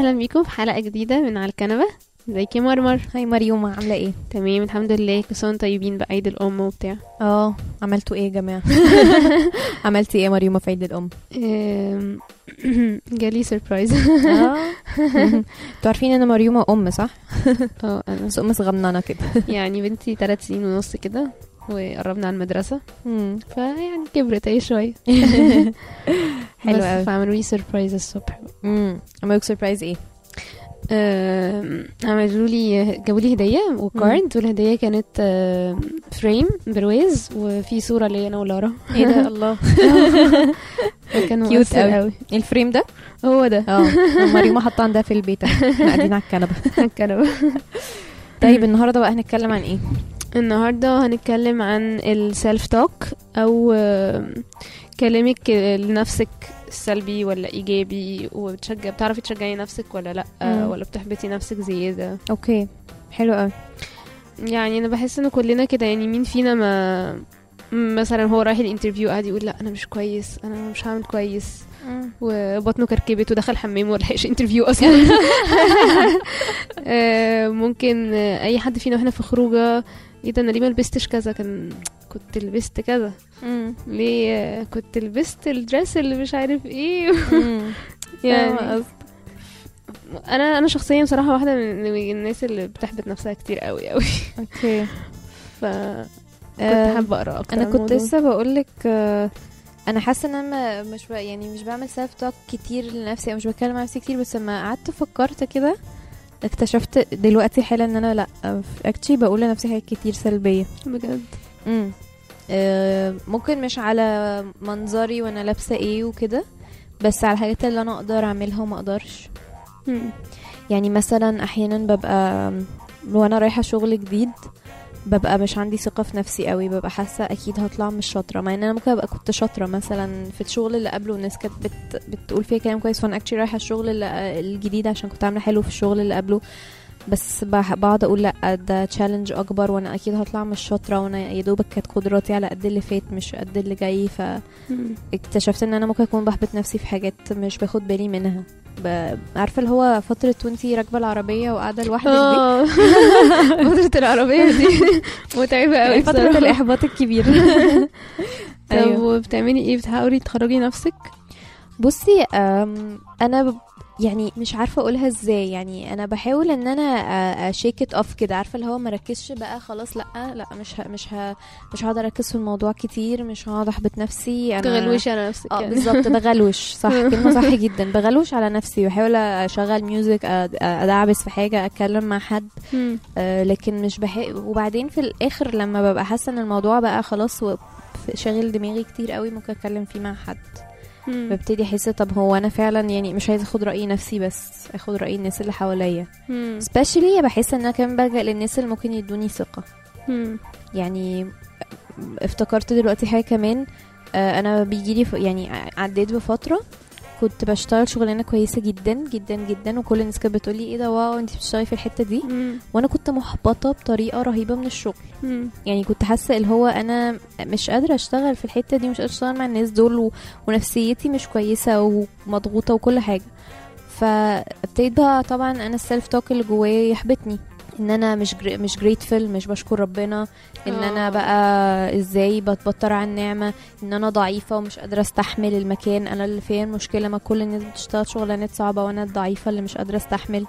اهلا بيكم في حلقه جديده من على الكنبه. ازيك يا مرمر؟ هاي مريوم، عامله ايه؟ تمام الحمد لله. كل سنه وانتم طيبين بعيد الام وبتاع. عملتوا ايه يا جماعه؟ عملتي ايه يا مريوم في عيد الام؟ جالي سربرايز. انتوا عارفين ان مريوم ام صح؟ انا بس ام صغننه كده. يعني بنتي 3 سنين ونص كده وقربنا على المدرسه، فيعني كبرت اي شويه. حلو قوي. فعملوا لي سربرايز الصبح. عملوا سربرايز ايه؟ عملوا لي جابوا لي هديه وكارد، والهديه كانت فريم برواز وفي صوره ليا انا ولارا. ايه ده؟ الله. كان كيوت قوي. قوي. الفريم ده هو ده. مريوم حاطه عندها في البيت، قاعدين على الكنبه. الكنبه. طيب النهارده بقى هنتكلم عن ايه؟ النهارده هنتكلم عن السيلف توك، او كلامك لنفسك سلبي ولا ايجابي، بتعرفي تشجعي نفسك ولا لا، ولا بتحبطي نفسك زياده. اوكي حلو قوي. يعني انا بحس ان كلنا كده، يعني مين فينا ما مثلا هو رايح الانترفيو قاعد يقول لا انا مش كويس، انا مش هعمل كويس، وبطنه كركبت ودخل حمام ولحقش انترفيو اصلا. ممكن اي حد فينا واحنا في خروجه، ايه ده انا ليه ما لبستش كذا، كنت لبست كذا، ليه كنت لبست الدرس اللي مش عارف ايه. يعني انا شخصيا بصراحه واحده من الناس اللي بتحبط نفسها كتير قوي قوي. اوكي. كنت حابه اقرا اكتر. انا كنت لسه بقولك انا حاسه ان انا مش بعمل سيلف توك كتير لنفسي، او مش بتكلم مع نفسي كتير، بس لما قعدت فكرت كده اكتشفت دلوقتي حالا ان انا لا اكتشلي بقول لنفسي حاجات كتير سلبيه بجد. ممكن مش على منظري وانا لابسه ايه وكده، بس على الحاجات اللي انا اقدر اعملها وما اقدرش. يعني مثلا احيانا ببقى وانا رايحه شغل جديد ببقى مش عندي ثقه في نفسي قوي، ببقى حاسه اكيد هطلع مش شاطره، مع ان انا ممكن ابقى كنت شاطره مثلا في الشغل اللي قبله والناس كانت بتقول فيها كلام كويس، وانا اكشلي رايحه الشغل الجديد عشان كنت عامله حلو في الشغل اللي قبله، بس بقعد اقول لا ده تشالنج اكبر وانا اكيد هطلع مش شاطره، وانا يا دوبك كانت قدراتي على قد اللي فات مش قد اللي جاي. فاكتشفت ان انا ممكن اكون بحبط نفسي في حاجات مش باخد بالي منها. عارفه اللي هو فتره وانتي راكبه العربيه وقاعده لوحدك دي. فتره العربيه دي متعبه قوي، فتره الاحباط الكبير. طب وبتعملي ايه؟ بتحاولي تخرجي نفسك؟ بصي انا يعني مش عارفه اقولها ازاي، يعني انا بحاول ان انا اشيك ات اوف كده، عارفه اللي هو ما ركزش بقى خلاص، لا مش هقعد اركز في الموضوع كتير، مش هقعد احبط نفسي، انا تغلوش على نفسك. بالظبط بغلوش. صح، كلمه صح جدا، بغلوش على نفسي، بحاول اشغل ميوزك، ادعبس في حاجه، اتكلم مع حد، لكن مش وبعدين في الاخر لما ببقى حاسه ان الموضوع بقى خلاص شاغل دماغي كتير قوي، ممكن اتكلم فيه مع حد، ببتدي احس طب هو انا فعلا يعني مش عايزه اخد راي نفسي بس اخد راي الناس اللي حواليا، especially بحس ان انا كمان بلجأ للناس اللي ممكن يدوني ثقه. يعني افتكرت دلوقتي حاجه كمان، انا بيجيلي يعني عديت بفتره كنت بشتغل شغلانه كويسه جدا جدا جدا، وكل الناس كانت بتقولي ايه ده واو انتي بتشتغلي في الحته دي، وانا كنت محبطه بطريقه رهيبه من الشغل. يعني كنت حاسه اللي هو انا مش قادره اشتغل في الحته دي، مش قادره اشتغل مع الناس دول، ونفسيتي مش كويسه ومضغوطه وكل حاجه. فابتديت بقى طبعا انا السيلف توك اللي جوايا يحبطني، ان انا مش جريتفul، مش بشكر ربنا، ان انا بقى ازاي بتبطر عن النعمه، ان انا ضعيفه ومش قادره استحمل المكان، انا اللي فيا المشكله، ما كل الناس بتشتغل شغلانات صعبه وانا الضعيفه اللي مش قادره استحمل.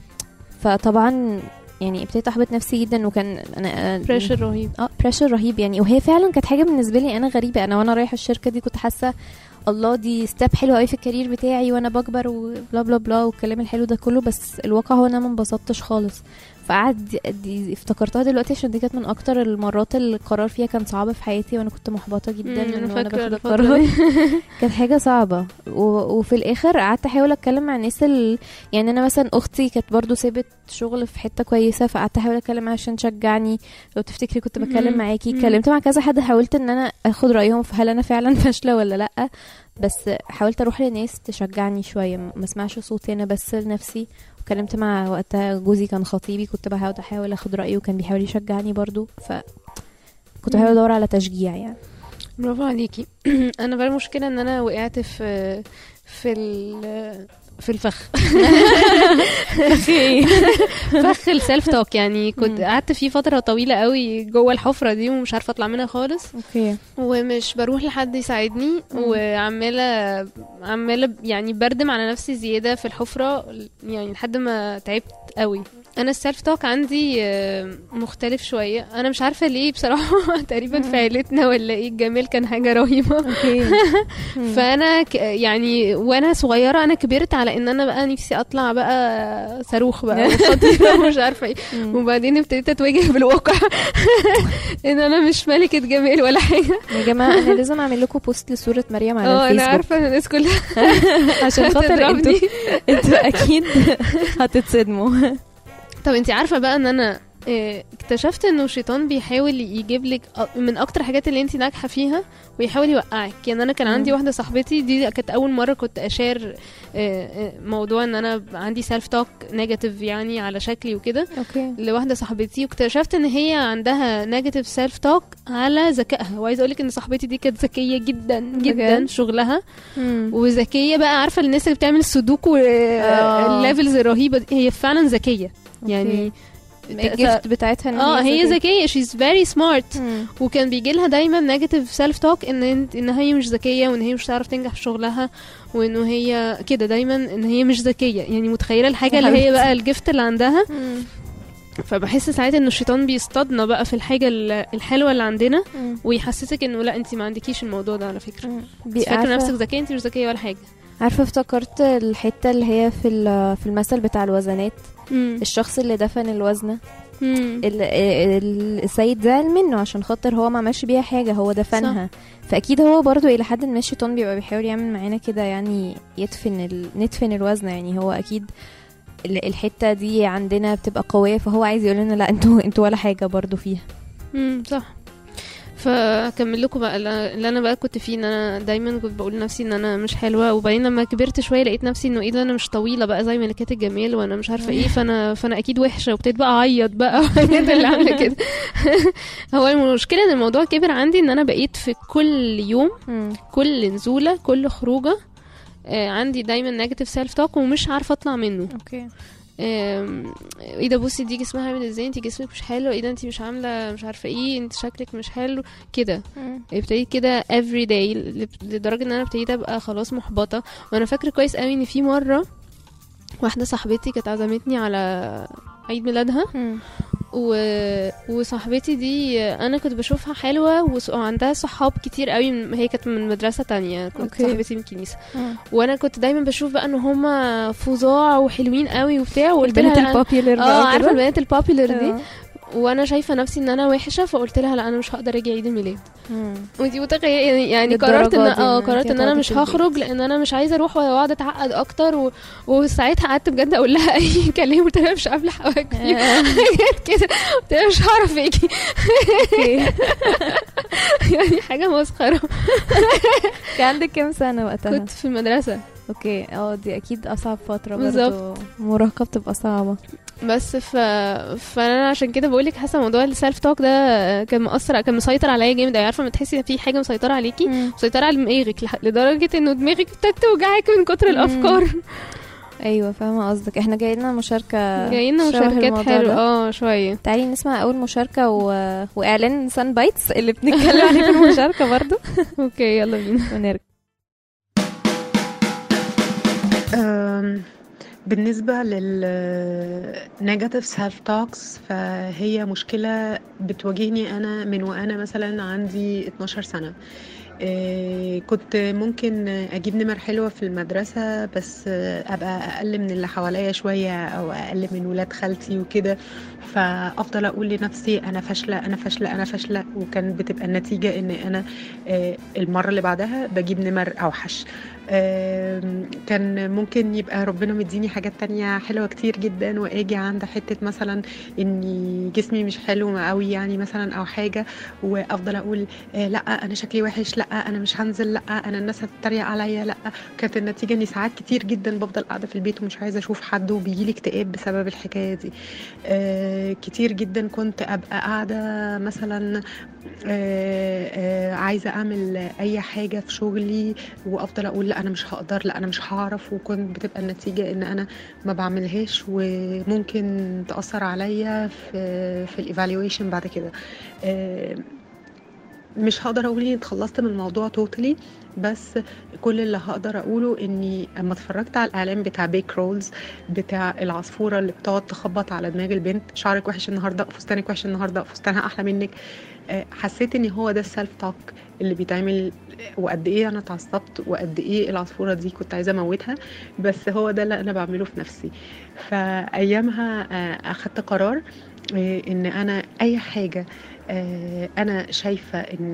فطبعا يعني ابتديت احبط نفسي جدا، وكان انا بريشر رهيب. بريشر رهيب يعني. وهي فعلا كانت حاجه بالنسبه لي انا غريبه، انا وانا رايحه الشركه دي كنت حاسه الله دي ستيب حلوه قوي في الكارير بتاعي وانا بكبر وبلا بلا بلا والكلام الحلو ده كله، بس الواقع هو انا ما انبسطتش خالص. فقعد دي افتكرتها دلوقتي عشان دي كانت من اكتر المرات اللي القرار فيها كان صعب في حياتي، وانا كنت محبطه جدا انا وانا باخد فاكره القرار. كانت حاجه صعبه. وفي الاخر قعدت احاول اتكلم مع الناس يعني انا مثلا اختي كانت برضو سابت شغل في حته كويسه، فقعدت احاول اتكلم معاها عشان تشجعني. لو تفتكري كنت بتكلم معاكي، اتكلمت مع كذا حد، حاولت ان انا اخد رايهم في هل انا فعلا فاشله ولا لا، بس حاولت اروح لناس تشجعني شويه، ما اسمعش صوتي انا بس لنفسي. وكلمت مع وقتها جوزي كان خطيبي، كنت بحاول اخد رايه وكان بيحاول يشجعني برضو، فكنت بحاول ادور على تشجيع يعني. برافو عليكي. انا بقى المشكله ان انا وقعت في في الفخ. فخ السيلف توك يعني. كنت قعدت فيه فتره طويله قوي جوه الحفره دي ومش عارفه اطلع منها خالص. اوكي. ومش بروح لحد يساعدني وعماله يعني بردم على نفسي زياده في الحفره يعني لحد ما تعبت قوي. انا السيلف توك عندي مختلف شويه. انا مش عارفه ليه بصراحه. تقريبا في عيلتنا ولا ايه، الجمال كان حاجه رهيبه. اوكي. فانا يعني وانا صغيره انا كبرت على ان انا بقى نفسي اطلع بقى صاروخ بقى وخطيره ومش عارفه ايه. وبعدين ابتديت اتواجه بالواقع ان انا مش ملكه جمال ولا حاجه. يا جماعه انا لازم اعمل لكم بوست لصوره مريم على الفيسبوك. انا عارفه ان الناس كلها عشان خاطر انتوا اكيد هتتصدموا. طب انتي عارفه بقى ان انا اكتشفت انه الشيطان بيحاول يجيب لك من اكتر حاجات اللي انتي ناجحه فيها ويحاول يوقعك. يعني انا كان عندي واحده صاحبتي دي كانت اول مره كنت اشير موضوع ان انا عندي سيلف توك نيجاتيف يعني على شكلي وكده لواحده صاحبتي. واكتشفت ان هي عندها نيجاتيف سيلف توك على ذكائها. وعايزه اقول لك ان صاحبتي دي كانت ذكيه جدا جدا شغلها وذكيه بقى. عارفه الناس اللي بتعمل السودوكو الليفلز الرهيبه دي هي فعلا ذكيه يعني. الجفت بتاعتها ان هي ذكيه she's very smart. وكان بيجي لها دايما نيجاتيف سيلف توك ان هي مش ذكيه وان هي مش هتعرف تنجح في شغلها وانه هي كده دايما ان هي مش ذكيه. يعني متخيله الحاجه اللي هي بقى الجفت اللي عندها. فبحس ساعات انه الشيطان بيصطادنا بقى في الحاجه الحلوه اللي عندنا ويحسسك انه لا انت ما عندكيش الموضوع ده على فكره. فاكره نفسك ذكيه، انت مش ذكيه ولا حاجه. عارفه افتكرت الحته اللي هي في المثل بتاع الوزنات. الشخص اللي دفن الوزنه السيد زعل منه عشان خاطر هو ما عملش بيها حاجه، هو دفنها. فاكيد هو برضو الى حد ما الشيطان بيبقى بيحاول يعمل معانا كده يعني ندفن الوزنه. يعني هو اكيد الحته دي عندنا بتبقى قويه فهو عايز يقول لنا لا انتوا ولا حاجه برضو فيها. صح. فكمل لكم بقى اللي انا بقى كنت فيه ان انا دايما كنت بقول لنفسي ان انا مش حلوه. وبعدين لما كبرت شويه لقيت نفسي انه ايه ده انا مش طويله بقى زي ملكات الجمال وانا مش عارفه ايه. فانا اكيد وحشه وابتديت بقى اعيط بقى اللي عامله كده. هو المشكله ان الموضوع كبر عندي ان انا بقيت في كل يوم كل نزوله كل خروجه عندي دايما نيجاتيف سيلف توك ومش عارفه اطلع منه. اوكي. ايه ده بصي دي جسمها عامل ازاي، انت جسمك مش حلو، ايه ده انت مش عامله مش عارفه ايه، انت شكلك مش حلو كده. ابتديت كده every day لدرجه ان انا ابتديت ابقى خلاص محبطه. وانا فاكره كويس قوي ان في مره واحده صاحبتي كانت عزمتني على عيد ميلادها وصاحبتي دي انا كنت بشوفها حلوه وعندها صحاب كتير قوي هي كانت من مدرسه تانية. كنت صاحبتي من الكنيسه وانا كنت دايما بشوف بقى ان هم فظاع وحلوين قوي وبتاع. وقلت لها البنات البوبيلر عارفه البنات البوبيلر دي. وانا شايفه نفسي ان انا وحشه فقلت لها لا انا مش هقدر اجي عيد الميلاد. ودي متخيله يعني قررت ان انا مش هخرج لان انا مش عايزه اروح واقعد اتعقد اكتر. وساعتها قعدت بجد اقول لها اي كلام. قلت لها مش قابله حواجبي كده. قلت لها مش هعرف اجي. يعني حاجه مسخره. كان عندك كام سنه وقتها؟ كنت في المدرسه. اوكي. دي اكيد اصعب فتره برضه. المراهقه بتبقى صعبه. بس فانا عشان كده بقولك حاسه موضوع السيلف توك ده كان كان مسيطر عليا جامد. عارفه لما تحسي في حاجه مسيطره عليكي مسيطره على دماغك لدرجه انه دماغك ابتدت توجعك من كتر الافكار. ايوه فاهمه قصدك. احنا جايين مشاركات حلوه شويه. تعالي نسمع اول مشاركه واعلان سان بايتس اللي بنتكلم عليه في المشاركه برضو. اوكي يلا بينا ونرجع. بالنسبة للنيجاتيف سيلف توكس فهي مشكلة بتواجهني أنا من وأنا مثلا عندي 12 سنة. كنت ممكن أجيب نمر حلوة في المدرسة بس أبقى أقل من اللي حواليا شوية أو أقل من ولاد خالتي وكده. فأفضل أقول لنفسي أنا فاشلة أنا فاشلة أنا فاشلة. وكان بتبقى النتيجة إن أنا المرة اللي بعدها بجيب نمر أوحش. كان ممكن يبقى ربنا مديني حاجات تانية حلوة كتير جدا واجي عند حتة مثلا اني جسمي مش حلو قوي يعني مثلا او حاجة وافضل اقول لا انا شكلي وحش لا انا مش هنزل، لا انا الناس هتتريق عليا، لا. كانت النتيجه اني ساعات كتير جدا بفضل قاعده في البيت ومش عايزه اشوف حد، وبيجيلي اكتئاب بسبب الحكايه دي. كتير جدا كنت ابقى قاعده مثلا عايزه اعمل اي حاجه في شغلي وافضل اقول لا انا مش هقدر، لا انا مش هعرف، وكنت بتبقى النتيجه ان انا ما بعملهاش وممكن تاثر عليا في الايفالويشن بعد كده. مش هقدر اقول اني اتخلصت من الموضوع توتالي، بس كل اللي هقدر اقوله اني اما اتفرجت على الاعلان بتاع بيك رولز بتاع العصفوره اللي بتقعد تخبط على دماغ البنت، شعرك وحش النهارده، فستانك وحش النهارده، فستانها احلى منك، حسيت ان هو ده السيلف توك اللي بيتعمل، وقد ايه انا اتعصبت وقد ايه العصفوره دي كنت عايزه اموتها، بس هو ده اللي انا بعمله في نفسي. فايامها اخدت قرار ان انا اي حاجه انا شايفه ان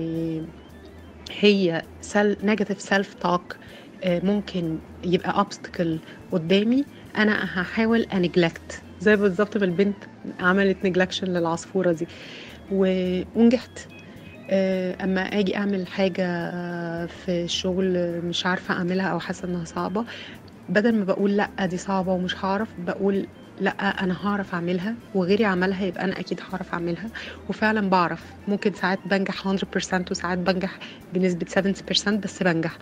هي نيجاتيف سيلف توك ممكن يبقى obstacle قدامي، انا هحاول انجلكت زي بالظبط ما البنت عملت نجلكشن للعصفوره دي ونجحت. اما اجي اعمل حاجه في الشغل مش عارفه اعملها او حاسه انها صعبه، بدل ما بقول لا دي صعبه ومش هعرف، بقول لا انا هعرف اعملها، وغيري عملها يبقى انا اكيد هعرف اعملها. وفعلا بعرف، ممكن ساعات بنجح 100% وساعات بنجح بنسبه 70%، بس بنجح.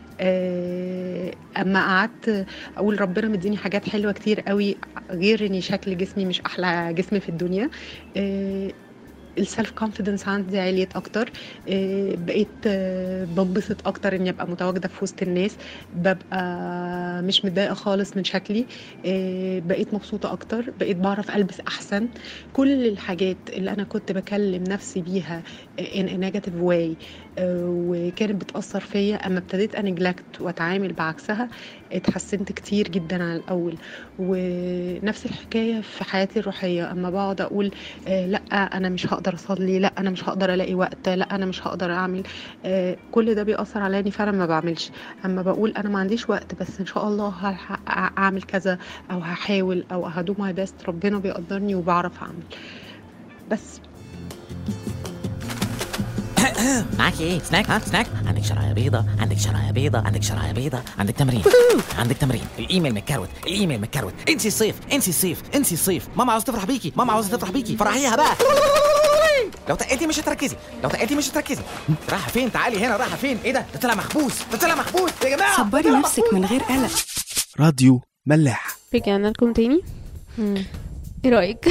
اما قعدت اقول ربنا مديني حاجات حلوه كتير قوي غير اني شكل جسمي مش احلى جسم في الدنيا، السلف كونفيدنس عندي عليت اكتر، بقيت بنبسط اكتر اني ابقى متواجده في وسط الناس، ببقى مش متضايقه خالص من شكلي، بقيت مبسوطه اكتر، بقيت بعرف البس احسن. كل الحاجات اللي انا كنت بكلم نفسي بيها in a negative way وكانت بتأثر فيا، اما ابتديت انجلكت واتعامل بعكسها اتحسنت كتير جدا عن الاول. ونفس الحكايه في حياتي الروحيه، اما بقعد اقول لا انا مش هقدر اصلي، لا انا مش هقدر الاقي وقت، لا انا مش هقدر اعمل، كل ده بيأثر عليا اني فعلا ما بعملش. اما بقول انا ما عنديش وقت بس ان شاء الله اعمل كذا او هحاول او هدو ماي بيست، ربنا بيقدرني وبعرف اعمل. بس معاكي ايه؟ سناك؟ ها سناك؟ عندك شراية بيضة، عندك شراية بيضة، عندك شراية بيضة، عندك تمرين، عندك تمرين. الايميل متكروت، الايميل متكروت. انسي الصيف، انسي الصيف، انسي الصيف. ماما عاوزة تفرح بيكي، ماما عاوزة تفرح بيكي، فرحيها بقى. لو تقيتي مش هتركزي، لو تقيتي مش هتركزي. رايحة فين؟ تعالي هنا. رايحة فين؟ ايه ده طلع محبوس، ده طلع محبوس يا جماعة. صبري نفسك من غير قلق. راديو ملاح. رجعنا لكم تاني. ايه رأيك؟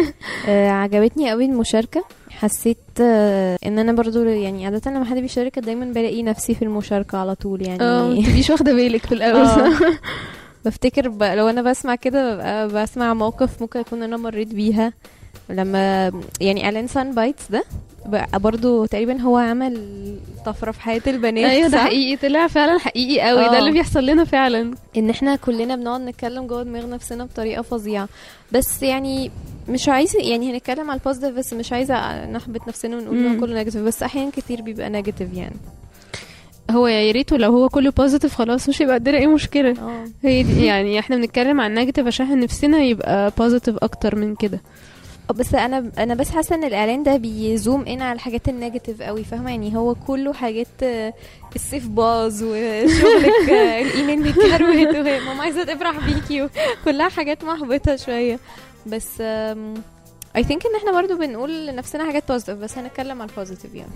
عجبتني قوي المشاركة. حسيت ان انا برضو يعني عادة لما حد بيشارك دايما بلاقي نفسي في المشاركة على طول، يعني مش واخدة بالك في الاول. بفتكر لو انا بسمع كده ببقى بسمع موقف ممكن اكون انا مريت بيها. لما يعني اعلان سان بايتس ده برضو تقريبا هو عمل طفرة في حياة البنات. ايوه ده حقيقي، طلع فعلا حقيقي قوي. ده اللي بيحصل لنا فعلا، ان احنا كلنا بنقعد نتكلم جوه دماغ نفسنا بطريقة فظيعة. بس يعني مش عايزه يعني هنتكلم على البوزيتيف، بس مش عايزه نحبط نفسنا ونقول انه كله نيجاتيف، بس احيانا كتير بيبقى نيجاتيف. يعني هو يا ريته لو هو كله بوزيتيف خلاص مش هيبقى عندنا اي مشكله. هي دي يعني احنا بنتكلم عن نيجاتيف عشان نفسنا يبقى بوزيتيف اكتر من كده. بس انا بس حاسه ان الاعلان ده بيزوم ان على الحاجات النيجاتيف قوي، فاهمه؟ يعني هو كله حاجات الصيف باظ وشغلك الايميل متكروت وماما عايزه تفرح بيكي، كلها حاجات محبطه شويه. بس I think ان احنا برضو بنقول لنفسنا حاجات بوزيتيف، بس هنتكلم على البوزيتيف يعني.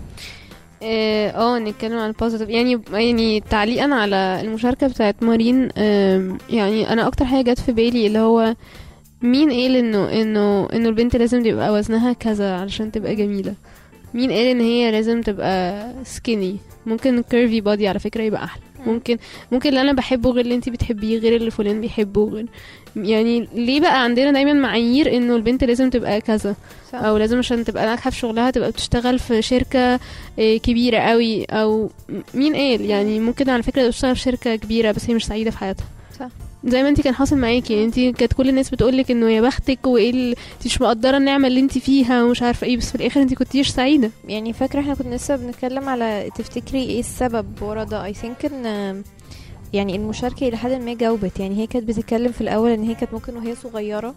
نتكلم عن البوزيتيف. يعني تعليقا على المشاركه بتاعت مارين، يعني انا اكتر حاجه جت في بالي اللي هو مين قال انه البنت لازم تبقى وزنها كذا علشان تبقى جميله؟ مين قال ان هي لازم تبقى سكيني؟ ممكن كيرفي بودي على فكره يبقى احلى. ممكن اللي انا بحبه غير اللي انت بتحبيه، غير اللي فلان بيحبه غير. يعني ليه بقى عندنا دايما معايير انه البنت لازم تبقى كذا صح. او لازم عشان تبقى ناجحه في شغلها تبقى بتشتغل في شركه كبيره قوي؟ او مين قال؟ يعني ممكن على فكره تشتغل في شركه كبيره بس هي مش سعيده في حياتها، صح؟ زي ما انت كان حاصل معاكي، انت كانت كل الناس بتقولك انه يا بختك وايه انت مش مقدره النعمه اللي انت فيها ومش عارفه ايه، بس في الاخر انت كنتيش سعيده. يعني فاكره احنا كنا لسه بنتكلم على تفتكري ايه السبب ورا ده؟ اي ثينك ان يعني المشاركه الى حد ما جاوبت. يعني هي كانت بتتكلم في الاول ان هي كانت ممكن وهي صغيره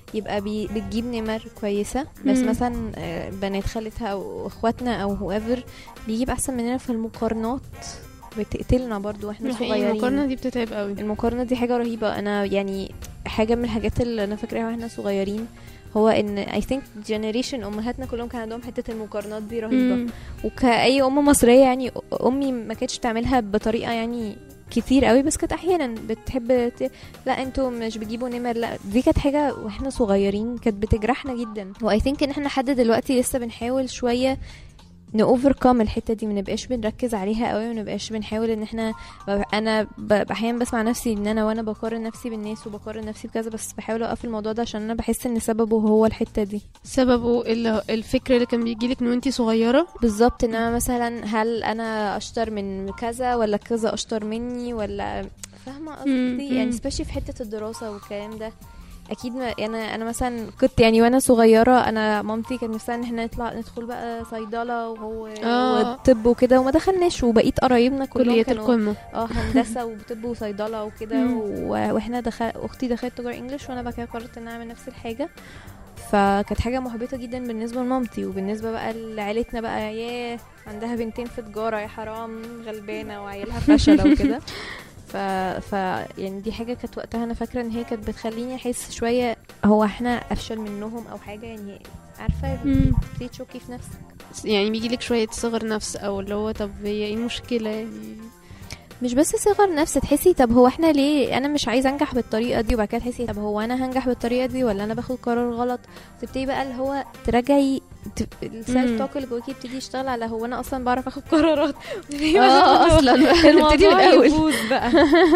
يبقى بتجيب نمر كويسة، بس مثلا بنات خالتها او اخواتنا او whoever بيجيب احسن مننا في المقارنات، بتقتلنا برضو واحنا صغيرين. المقارنة دي بتتعب قوي، المقارنة دي حاجة رهيبة. انا يعني حاجة من الحاجات اللي انا فاكراها واحنا صغيرين هو ان I think generation امهاتنا كلهم كان عندهم حتة المقارنات دي رهيبة. وكأي ام مصرية يعني امي ما كانتش تعملها بطريقة يعني كتير قوي، بس كانت احيانا بتحب لا انتوا مش بتجيبوا نمر، لا دي كانت حاجة واحنا صغيرين كانت بتجرحنا جدا. و I think ان احنا لحد دلوقتي لسه بنحاول شوية نوفركم الحته دي، ما نبقاش بنركز عليها قوي، ما نبقاش بنحاول ان احنا انا احيانا بسمع نفسي ان انا وانا بقارن نفسي بالناس وبقارن نفسي بكذا، بس بحاول اوقف الموضوع ده عشان انا بحس ان سببه هو الحته دي. سببه الفكره اللي كان بيجيلك من وانتي صغيره بالظبط، ان انا مثلا هل انا اشطر من كذا ولا كذا اشطر مني، ولا فاهمه قصدي يعني سبيشلي في حته الدراسه والكلام ده. اكيد انا مثلا كنت يعني وانا صغيره انا مامتي كانت نفسها ان احنا ندخل بقى صيدله والطب وكده، وما دخلناش، وبقيت قرايبنا كلهم كانوا هندسه وطب وصيدله وكده واحنا اختي دخلت تجاره انجلش، وانا بقى كده قررت ان اعمل نفس الحاجه. فكانت حاجه محبطه جدا بالنسبه لمامتي، وبالنسبه بقى لعائلتنا بقى ياه عندها بنتين في تجاره يا حرام غلبانه وعيالها فشله وكده. يعني دي حاجه كانت وقتها انا فاكره ان هي كانت بتخليني احس شويه هو احنا افشل منهم او حاجه، يعني عارفه بتبتدي تشوكي في نفسك، يعني بيجي لك شويه صغر نفس، او اللي هو طب هي ايه المشكله يعني، مش بس صغر نفس، تحسي طب هو احنا ليه انا مش عايزه انجح بالطريقه دي، وبعد كده تحسي طب هو انا هنجح بالطريقه دي ولا انا باخد قرار غلط، تبتدي بقى اللي هو تراجعي السيلف توك اللي جواكي يبتدي يشتغل على هو انا اصلا بعرف اخد قرارات اصلا نبتدي من الاول بقى.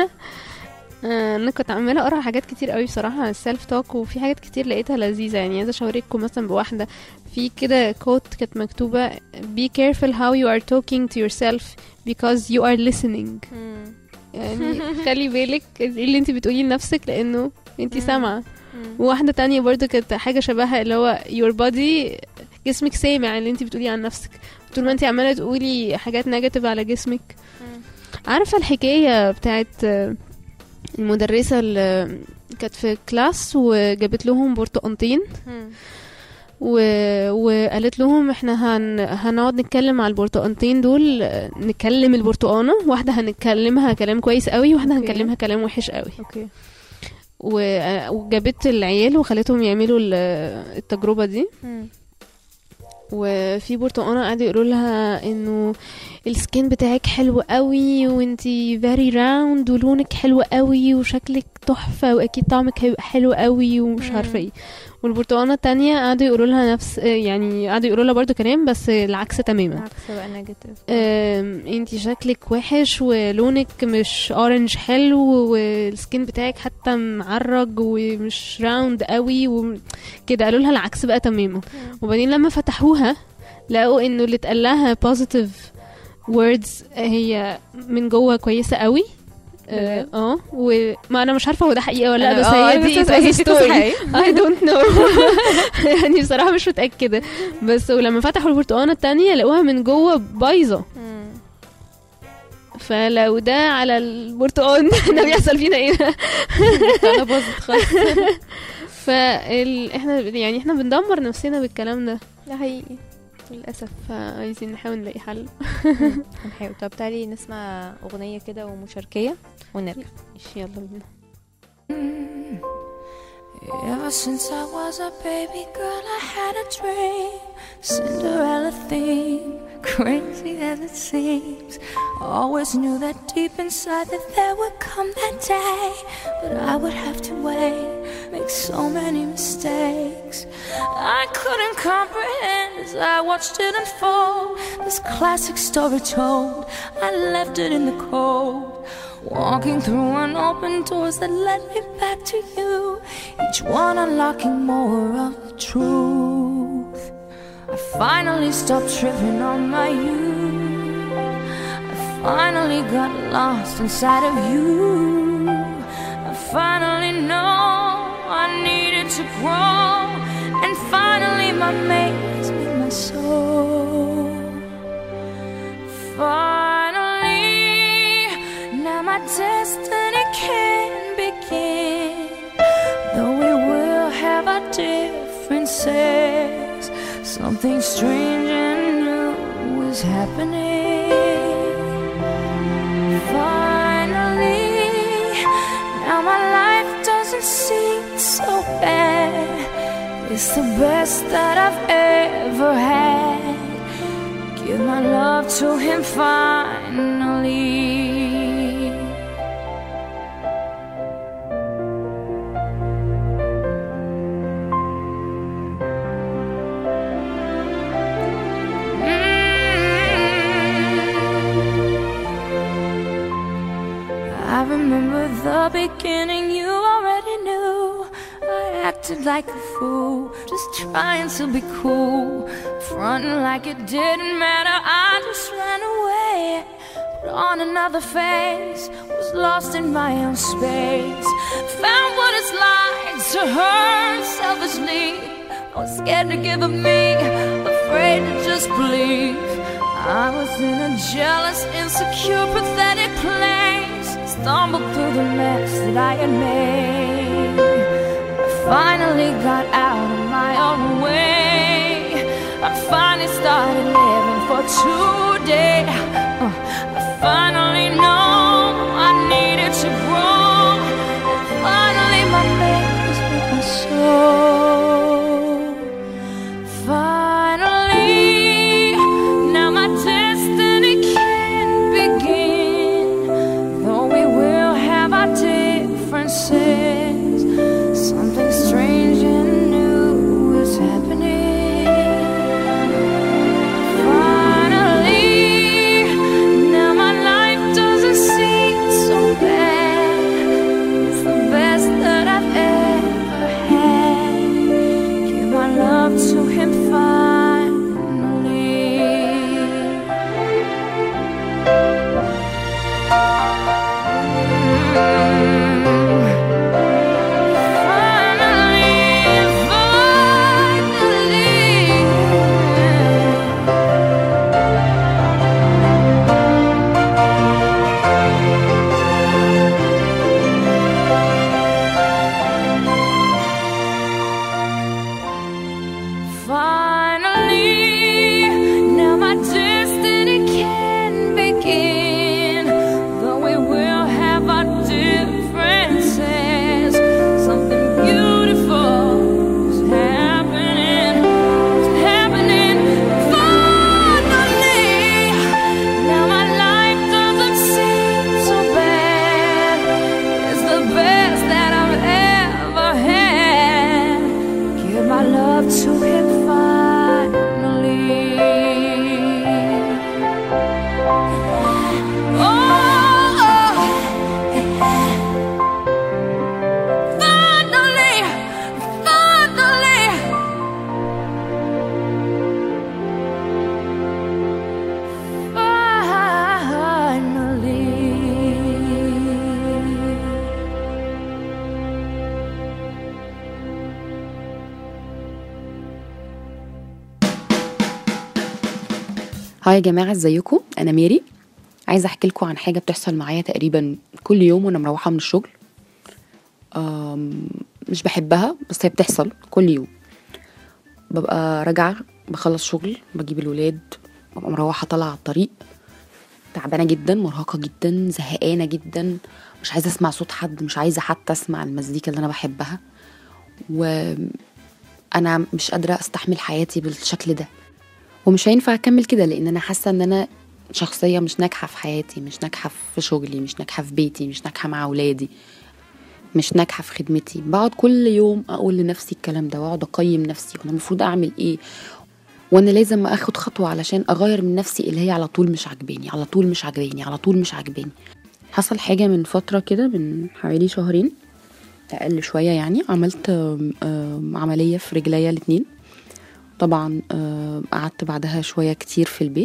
انا كنت عماله اقرا حاجات كتير قوي بصراحه عن السيلف توك، وفي حاجات كتير لقيتها لذيذه، يعني عايزه اشارككم مثلا بواحده في كده كوت كانت مكتوبه be careful how you are talking to yourself because you are listening. يعني خلي بالك اللي انت بتقوليه لنفسك لانه انت سامعه. وواحده تانية برضو كانت حاجه شبهها اللي هو your body، جسمك سامع اللي انت بتقوليه عن نفسك، طول ما انت عماله تقولي حاجات نيجاتيف على جسمك. عارفه الحكايه بتاعت المدرسة اللي كانت في كلاس وجابت لهم برتقانتين وقالت لهم احنا هنقعد نتكلم على البرتقانتين دول، نكلم البرتقانة واحدة هنتكلمها كلام كويس قوي، واحدة هنكلمها كلام وحش قوي. وجابت العيال وخلتهم يعملوا التجربة دي. وفي برتقانة قاعدة يقولوا لها انه السكين بتاعك حلو قوي وانتي very round ولونك حلو قوي وشكلك تحفة واكيد طعمك هيبقى حلو قوي ومش عارفه ايه. والبرتقانة التانية قاعدة يقولوا لها نفس، يعني قاعدة يقولوا لها برضو كلام بس العكس تماما، العكس بقى نيجاتيف. انتي شكلك وحش ولونك مش اورنج حلو والسكين بتاعك حتى معرج ومش راوند قوي وكده، قالوا لها العكس بقى تماما. وبعدين لما فتحوها لقوا انه اللي اتقال لها positive words هي من جوه كويسه قوي. وما انا مش عارفه هو ده حقيقه ولا لا، بس هي دي ستوري I don't know. يعني بصراحه مش متاكده، بس ولما فتحوا البرتقانه التانية لقوها من جوه بايظه. فلو ده على البرتقان ده بيحصل فينا ايه؟ انا باظت خالص. احنا بندمر نفسنا بالكلام ده، ده حقيقي للأسف. فعايزين نحاول نلاقي حل. نحاول. طب تعالي نسمع أغنية كده ومشاركية ونرجع. يلا بينا. Ever since I was a baby girl I had a dream, Cinderella theme, crazy as it seems. Always knew that deep inside that there would come that day, but I would have to wait, make so many mistakes. I couldn't comprehend as I watched it unfold, this classic story told, I left it in the cold, walking through unopened doors that led me back to you, each one unlocking more of the truth. I finally stopped tripping on my youth, I finally got lost inside of you, I finally know I needed to grow, and finally my mate has been my soul. Finally, now my destiny can begin, though we will have our was happening. Finally, now my life doesn't seem so bad. It's the best that I've ever had. Give my love to him finally. I remember the beginning, you already knew. I acted like a fool, just trying to be cool, fronting like it didn't matter. I just ran away, put on another face, was lost in my own space. Found what it's like to hurt selfishly. I was scared to give up me, afraid to just believe. I was in a jealous, insecure, pathetic place. Stumbled through the mess that I had made. I finally got out of my own way. I finally started living for today. I finally know I needed to grow. And finally my maker's with my soul. Finally, now my destiny can begin. Though we will have our differences, something strange and new is happening. Finally, now my life doesn't seem so bad. It's the best that I've ever had. Give my love to him finally. Finally, now my destiny can begin. Though we will have our differences, something beautiful is happening. It's happening. Finally, now my life doesn't seem so bad. It's the best that I've ever had. Give my love to him finally. Oh, finally, finally. هاي يا جماعة، ازيكم؟ أنا ميري. عايزة أحكي لكم عن حاجة بتحصل معايا تقريبا كل يوم وأنا مروحة من الشغل. مش بحبها بس هي بتحصل كل يوم. ببقى راجعة بخلص شغل، بجيب الولاد، ببقى مروحة طالعة على الطريق، تعبانة جدا، مرهقة جدا، زهقانة جدا، مش عايزة أسمع صوت حد، مش عايزة حتى أسمع المزيكا اللي أنا بحبها، وأنا مش قادرة أستحمل حياتي بالشكل ده، ومش هينفع أكمل كده، لأن أنا حاسة أن أنا شخصية مش ناجحة في حياتي، مش ناجحة في شغلي، مش ناجحة في بيتي، مش ناجحة مع أولادي، مش ناجحة في خدمتي. بقعد كل يوم أقول لنفسي الكلام ده، وأقعد أقيم نفسي وأنا المفروض أعمل إيه، وأنا لازم أخد خطوة علشان أغير من نفسي اللي هي على طول مش عجباني، على طول مش عجباني، على طول مش عجباني. حصل حاجة من فترة كده، من حوالي شهرين أقل شوية يعني، عملت عملية في رجليا الاتنين. طبعا قعدت بعدها شوية كتير في البيت.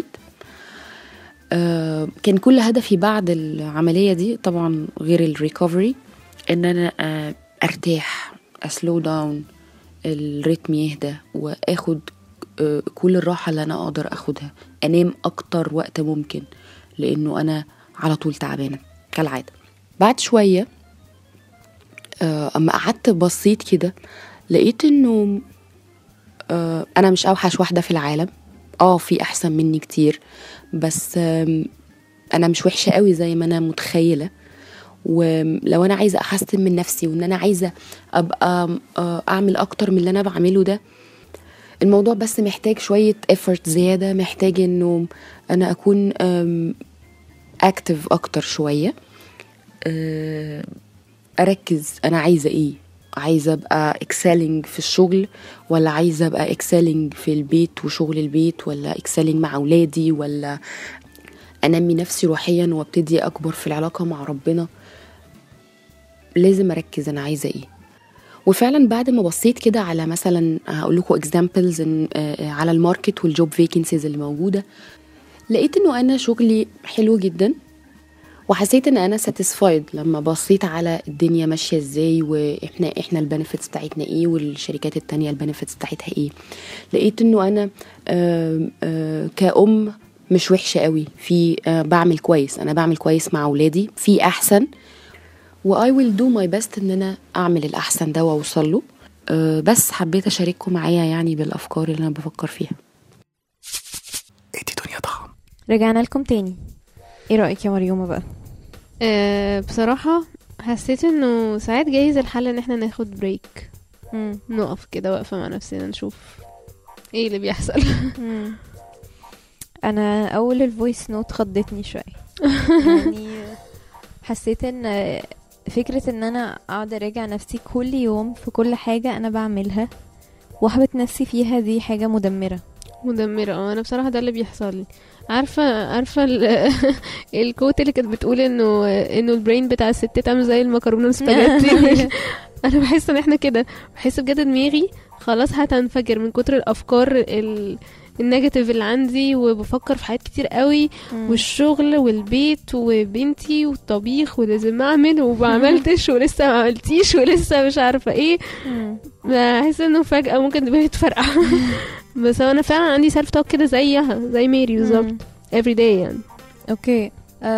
كان كل هدفي بعد العملية دي طبعا غير الريكوفري ان انا ارتاح، اسلو داون، الريتم يهدى، واخد كل الراحة اللي انا اقدر اخدها، انام اكتر وقت ممكن، لانه انا على طول تعبانة كالعادة. بعد شوية اما قعدت بصيت كده، لقيت انه انا مش اوحش واحدة في العالم، في احسن مني كتير، بس انا مش وحشة قوي زي ما انا متخيلة. ولو انا عايزة احسن من نفسي وان انا عايزة ابقى اعمل اكتر من اللي انا بعمله ده، الموضوع بس محتاج شوية effort زيادة، محتاج انه انا اكون active اكتر شوية، اركز انا عايزة ايه، عايزة ابقى excelling في الشغل ولا عايزة ابقى excelling في البيت وشغل البيت، ولا excelling مع اولادي، ولا انمي نفسي روحيا وابتدي اكبر في العلاقة مع ربنا. لازم اركز انا عايزة ايه. وفعلا بعد ما بصيت كده على مثلا هقول لكم examples على الماركت والجوب فيكنسيز اللي موجودة، لقيت انه انا شغلي حلو جدا، وحسيت ان انا satisfied لما بصيت على الدنيا ماشية ازاي، واحنا البنفيتس بتاعتنا ايه والشركات التانية البنفيتس بتاعتها ايه. لقيت انه انا كأم مش وحشة قوي، في بعمل كويس، انا بعمل كويس مع اولادي، في احسن، و I will do my best ان انا اعمل الاحسن ده واوصل له. بس حبيت اشارككم معايا يعني بالافكار اللي انا بفكر فيها. ادي دنيا طعم. رجعنا لكم تاني، ايه رأيك يا مريومة بقى؟ بصراحة حسيت انه ساعات جايز الحل ان احنا ناخد بريك، نقف كده وقفة مع نفسنا نشوف ايه اللي بيحصل. انا اول الفويس نوت خضتني شوية. يعني حسيت ان فكرة ان انا اقعد اراجع نفسي كل يوم في كل حاجة انا بعملها واحبط نفسي فيها، دي حاجة مدمرة. انا بصراحة ده اللي بيحصل لي. عارفة الكوت اللي كانت بتقول انه البرين بتاع الستات عامل زي المكرونة السباجيتي. انا بحس ان احنا كده، بحس بجد دماغي خلاص هتنفجر من كتر الافكار النيجاتيف اللي عندي، وبفكر في حاجات كتير قوي، والشغل والبيت وبنتي والطبيخ ولازم اعمل ومعملتش ولسه ما عملتيش ولسه مش عارفه ايه. بحس انه فجأة ممكن دماغي تفرقع. بس انا فعلا عندي سيلف توك كده زيها زي ميري بالظبط every day يعني. اوكي.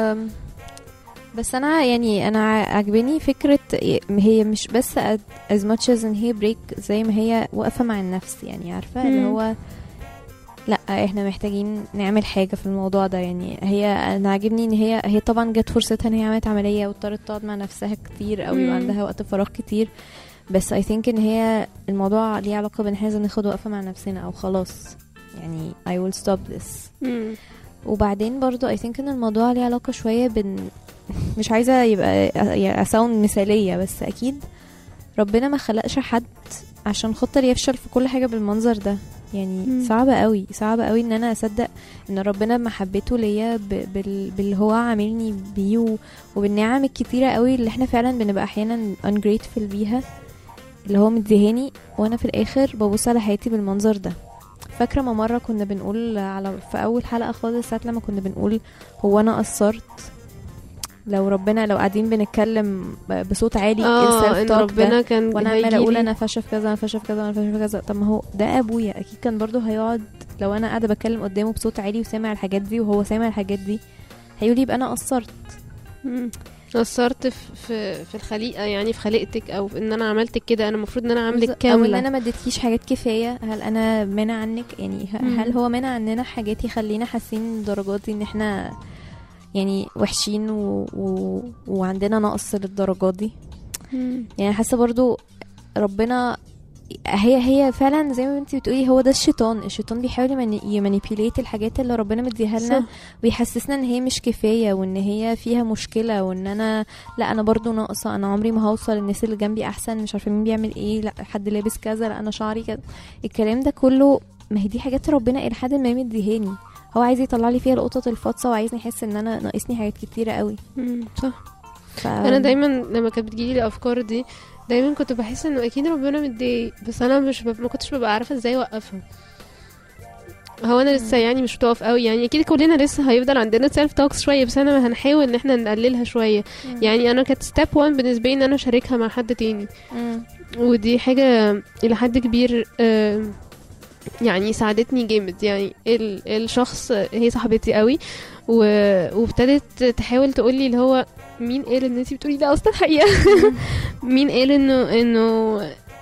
بس انا يعني انا عجباني فكرة هي مش بس as much as ان هي بريك، زي ما هي واقفة مع النفس. يعني عارفة اللي هو لا احنا محتاجين نعمل حاجة في الموضوع ده. يعني انا عاجبني ان هي طبعا جت فرصتها ان هي عملت عملية واضطرت تقعد مع نفسها كتير قوي وعندها وقت فراغ كتير، بس I think ان هي الموضوع ليه علاقة بان احنا لازم ناخد وقفة مع نفسنا او خلاص يعني I will stop this. وبعدين برضو I think ان الموضوع ليه علاقة شوية مش عايزة يبقى اساوند مثالية، بس اكيد ربنا ما خلقش حد عشان خاطر يفشل في كل حاجة بالمنظر ده. يعني صعبة قوي ان انا اصدق ان ربنا محبته ليا باللي هو عاملني بيه وبالنعم الكتيرة قوي اللي احنا فعلا بنبقى احيانا ungrateful بيها، اللي هو مديهاني، وانا في الاخر ببص على حياتي بالمنظر ده. فاكرة ما مرة كنا بنقول في اول حلقة خالص، ساعة لما كنا بنقول هو انا قصرت، لو قاعدين بنتكلم بصوت عالي ان ربنا كان وانا عماله اقول انا فاشله في كذا انا فاشله في كذا انا فاشله في كذا. طب ما هو ده ابويا اكيد كان برضو هيقعد لو انا قاعده بتكلم قدامه بصوت عالي وسامع الحاجات دي وهو سامع الحاجات دي، هيقول يبقى انا قصرت في الخليقه، يعني في خليقتك، او ان انا عملت كده، انا المفروض ان انا اعملك كامله، او ان انا ما اديتكيش حاجات كفايه. هل انا منع عنك يعني هل هو منع عننا حاجات يخلينا حاسين درجات ان احنا يعني وحشين وعندنا نقص للدرجات دي؟ يعني حاسه برضو ربنا هي فعلا زي ما انتي بتقولي، هو ده الشيطان بيحاول يمانيبيوليت الحاجات اللي ربنا مديها لنا ويحسسنا ان هي مش كفايه وان هي فيها مشكله، وان انا برضو ناقصه، انا عمري ما هوصل، الناس اللي جنبي احسن، مش عارفه مين بيعمل ايه، لا حد لابس كذا، لا انا شعري كذا. الكلام ده كله ما هي دي حاجات ربنا الى حد ما مديهاني، هو عايز يطلع لي فيها القطط الفاطسه وعايزني احس ان انا ناقصني حاجات كتيره قوي. صح. انا دايما لما كانت بتجيلي الافكار دي دايما كنت بحس انه اكيد ربنا متضايق، بس انا ما كنتش ببقى عارفه ازاي اوقفها. هو انا لسه يعني مش بتوقف قوي، يعني اكيد كلنا لسه هيفضل عندنا سيلف توكس شويه، بس انا هنحاول ان احنا نقللها شويه. يعني انا كانت ستيب 1 بالنسبه لي ان انا اشاركها مع حد تاني، ودي حاجه الى حد كبير يعني ساعدتني جامد. يعني الشخص هي صاحبتي قوي وابتدت تحاول تقولي اللي هو مين قال ان انتي بتقولي ده اصلا حقيقة. مين قال انه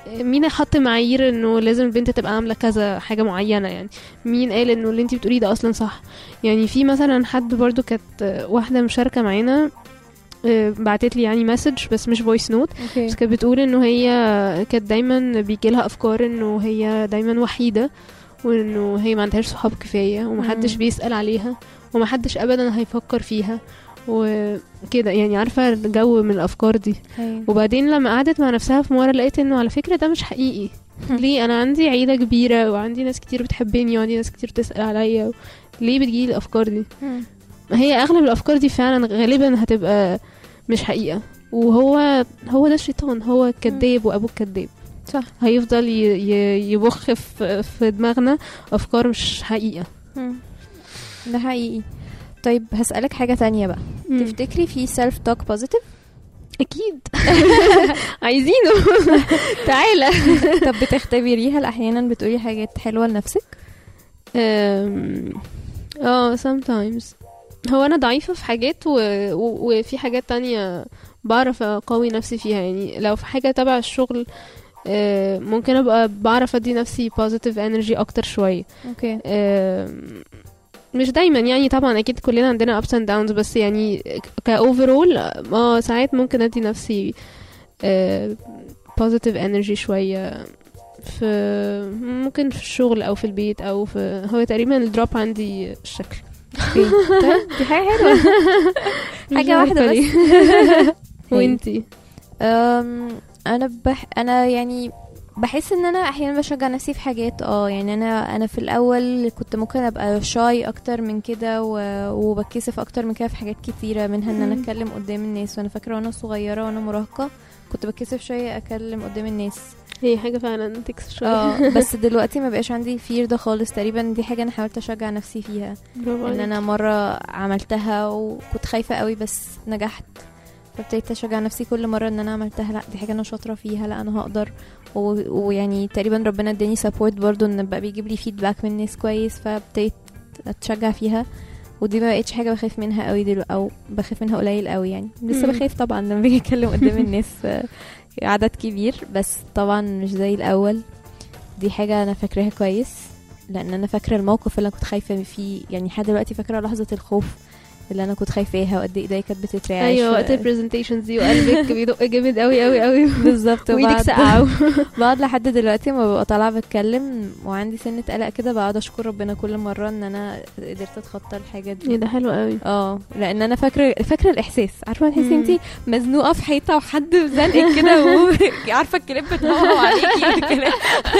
مين حط معايير انه لازم البنت تبقى عامله كذا حاجه معينه؟ يعني مين قال انه اللي انت بتقوليه ده اصلا صح؟ يعني في مثلا حد برضو كانت واحده مشاركه معانا بعتت لي يعني مسج بس مش فويس نوت، بس كانت بتقول انه هي كانت دايما بيجي لها افكار انه هي دايما وحيده، وانه هي ما عندهاش صحاب كفايه ومحدش بيسأل عليها ومحدش ابدا هيفكر فيها وكده، يعني عارفه الجو من الافكار دي. وبعدين لما قعدت مع نفسها في مره لقيت انه على فكره ده مش حقيقي. ليه؟ انا عندي عيله كبيره وعندي ناس كتير بتحبني وعندي ناس كتير تسأل عليا، ليه بتجيلي الافكار دي؟ هي اغلب الافكار دي فعلا غالبا هتبقى مش حقيقه، وهو ده الشيطان، هو كذاب وابوه كذاب. صح. هيفضل يبخ في دماغنا افكار مش حقيقه. ده حقيقي. طيب هسألك حاجه تانية بقى. تفتكري في سيلف توك بوزيتيف؟ اكيد. عايزينه. تعالى. طب بتختبريها احيانا بتقولي حاجات حلوه لنفسك؟ sometimes. هو انا ضعيفه في حاجات وفي حاجات تانية بعرف اقوي نفسي فيها. يعني لو في حاجه تبع الشغل ممكن ابقى بعرف ادي نفسي positive energy اكتر شويه. اوكي. مش دايما يعني، طبعا اكيد كلنا عندنا ups and downs، بس يعني كاوفرول ساعات ممكن ادي نفسي positive energy شويه، في ممكن في الشغل او في البيت او في هو تقريبا الدروب عندي الشكل. طيب دي حاجه حلوه. حاجه واحده بس. وانتي؟ انا يعني بحس ان انا احيانا بشجع نفسي في حاجات. يعني انا في الاول كنت ممكن ابقى شاي اكتر من كده وبتكسف اكتر من كده في حاجات كتيره، منها ان انا اتكلم قدام الناس. وانا فاكره وانا صغيره وانا مراهقه كنت بتكسف شويه اتكلم قدام الناس. هي حاجه فعلا تكسف شويه. بس دلوقتي ما بقاش عندي الفير ده خالص تقريبا. دي حاجه انا حاولت اشجع نفسي فيها، ان انا مره عملتها وكنت خايفه قوي بس نجحت، فابتديت اشجع نفسي كل مره ان انا عملتها. لا دي حاجه انا شاطره فيها، لا انا هقدر. ويعني تقريبا ربنا اداني سبورت برضو، ان بقى بيجيب لي فيدباك من الناس كويس، فابتديت اتشجع فيها. ودي ما بقتش حاجه بخاف منها قوي دلوقتي، او بخاف منها قليل قوي يعني. لسه بخاف طبعا لما باجي اتكلم قدام الناس عدد كبير، بس طبعا مش زي الاول. دي حاجه انا فاكراها كويس، لان انا فاكره الموقف اللي انا كنت خايفه فيه يعني. لحد دلوقتي فاكره لحظه الخوف اللي انا كنت خايفاها وقد ايديا كانت بتترعش. ايوه وقت البرزنتيشنز دي وقلبك بيدق جامد قوي قوي قوي. بالظبط. وايدك ساقعه. بعد لحد دلوقتي ما ببقى طالعه بتكلم وعندي سنه قلق كده، بقعد اشكر ربنا كل مره ان انا قدرت اتخطى الحاجات دي. ده حلو قوي. لان انا فاكره الاحساس. عارفه تحسي انتي مزنوقه في حيطه وحد زنقك كده وعارفه الكليب بتهوهو عليكي.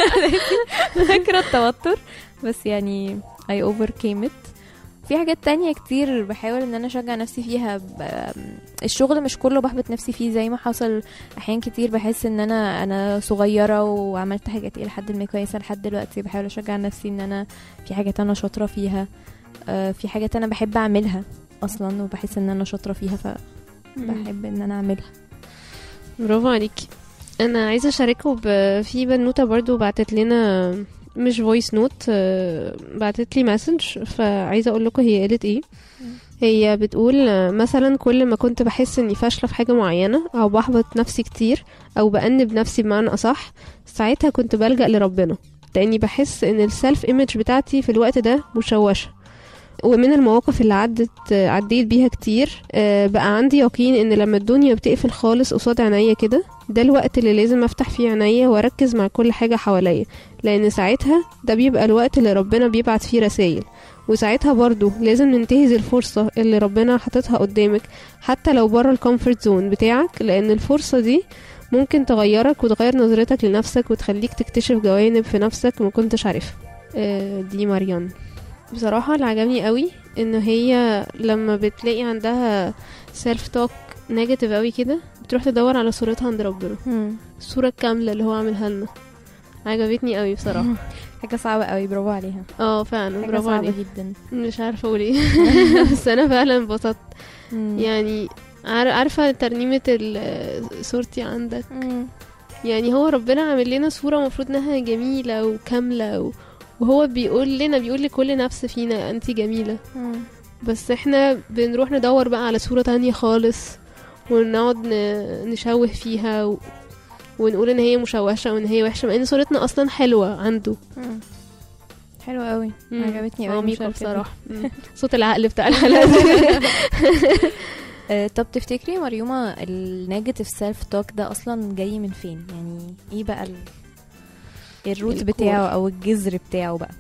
فاكره التوتر، بس يعني I overcame it. في حاجات تانية كتير بحاول ان انا اشجع نفسي فيها. الشغل مش كله بحبط نفسي فيه زي ما حصل احيان كتير. بحس ان انا صغيرة وعملت حاجات الى حد ما كويسة لحد دلوقتي. بحاول اشجع نفسي ان انا في حاجات انا شاطرة فيها، في حاجات انا بحب اعملها اصلا وبحس ان انا شاطرة فيها، فبحب ان انا اعملها. برافو عليكي. انا عايزة اشاركه في بنوتة برضو بعتت لنا مش فويس نوت، بعتت لي مسج، فعايزه اقول لكم هي قالت ايه. هي بتقول مثلا كل ما كنت بحس اني فاشله في حاجه معينه او بحبط نفسي كتير او بأنب نفسي بمعنى اصح، ساعتها كنت بلجأ لربنا، لاني بحس ان السلف ايمج بتاعتي في الوقت ده مشوشه. ومن المواقف اللي عديت بيها كتير بقى عندي يقين ان لما الدنيا بتقفل خالص قصاد عينيا كده، ده الوقت اللي لازم افتح فيه عينيا واركز مع كل حاجة حواليا، لان ساعتها ده بيبقى الوقت اللي ربنا بيبعت فيه رسائل. وساعتها برضو لازم ننتهز الفرصة اللي ربنا حطتها قدامك حتى لو بره الكومفورت زون بتاعك، لان الفرصة دي ممكن تغيرك وتغير نظرتك لنفسك وتخليك تكتشف جوانب في نفسك ما كنتش عارفها. دي ماريان. بصراحة اللي عجبني قوي انه هي لما بتلاقي عندها سيلف توك نيجاتيف قوي كده بتروح تدور على صورتها عند ربنا. الصورة الكاملة اللي هو عاملها لنا عجبتني قوي بصراحة. حاجة صعبة قوي، برافو عليها. فعلا برافو عليها جدا. مش عارفة اقول ايه. بس انا فعلا انبسطت. يعني عارفة ترنيمة صورتي عندك. يعني هو ربنا عامل لنا صورة مفروض انها جميلة وكاملة وهو بيقول لكل نفس فينا انتي جميلة. بس احنا بنروح ندور بقى على صورة تانية خالص ونقعد نشوه فيها ونقول ان هي مشوشة وان هي وحشة، مع ان صورتنا اصلا حلوة عنده. حلوة قوي، عجبتني قوي عميقة بصراحة. صوت العقل بتاع الحلقة. طب تفتكري مريومة النيجاتيف سيلف توك ده اصلا جاي من فين؟ يعني ايه بقى الروت بتاعه او الجذر بتاعه بقى؟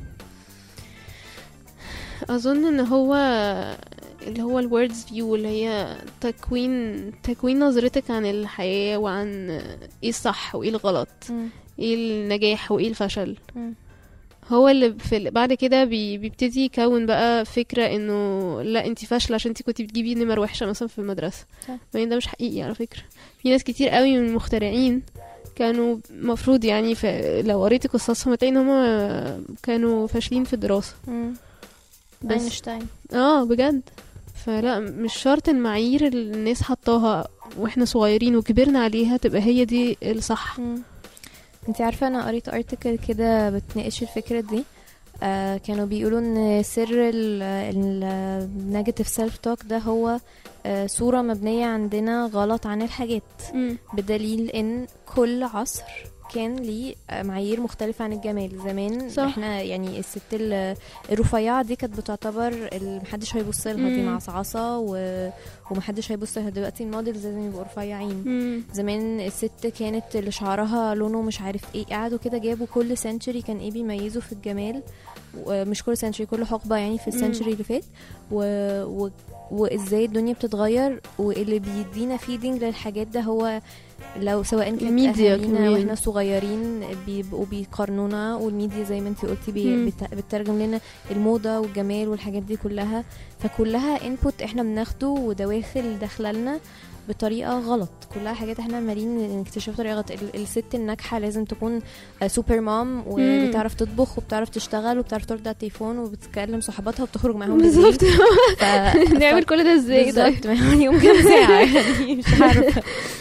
اظن ان هو اللي هو الوردز فيو، اللي هي تكوين نظرتك عن الحياة وعن ايه الصح وايه الغلط، ايه النجاح وايه الفشل. هو اللي بعد كده بيبتدي يكون بقى فكرة انه لا انتي فاشلة عشان انتي كنتي بتجيبي نمر وحشة مثلا في المدرسة. يعني ده مش حقيقي على فكرة. في ناس كتير قوي من المخترعين كانوا مفروض يعني لو قريتي قصصهم هتلاقي ان هم كانوا فاشلين في الدراسة. اينشتاين بجد. فلا مش شرط المعايير اللي الناس حطاها واحنا صغيرين وكبرنا عليها تبقى هي دي الصح. انتي عارفة انا قريت ارتكل كده بتناقش الفكرة دي. كانوا بيقولوا ان سر النيجاتيف سيلف توك ده هو صورة مبنية عندنا غلط عن الحاجات. بدليل ان كل عصر كان ليه معايير مختلفة عن الجمال. زمان صح. احنا يعني الست الرفيعة دي كانت بتعتبر محدش هيبص لها، دي معصعصة ومحدش هيبص لها. دلوقتي الموديلز لازم يبقوا رفيعين. زمان الست كانت اللي شعرها لونه مش عارف ايه. قعدوا كده جابوا كل سنشري كان ايه بيميزوا في الجمال، مش كل سنشري، كل حقبة يعني في السنشري اللي فات، وازاي الدنيا بتتغير. واللي بيدينا فيدنج للحاجات ده هو لو سواء كانت اهالينا واحنا صغيرين بيبقوا بيقارنونا، والميديا زي ما انتي قلتي بتترجم لنا الموضة والجمال والحاجات دي كلها. فكلها انبوت احنا بناخده ودواخل داخلنا بطريقة غلط. كلها حاجات احنا عمالين نكتشف بطريقة غلط. الست الناجحة لازم تكون سوبر مام وبتعرف تطبخ وبتعرف تشتغل وبتعرف ترد على التليفون وبتكلم صحباتها وبتخرج معاهم بالظبط. نعمل كل ده ازاي؟ بالظبط. يوم كام ساعة يعني مش عارفة.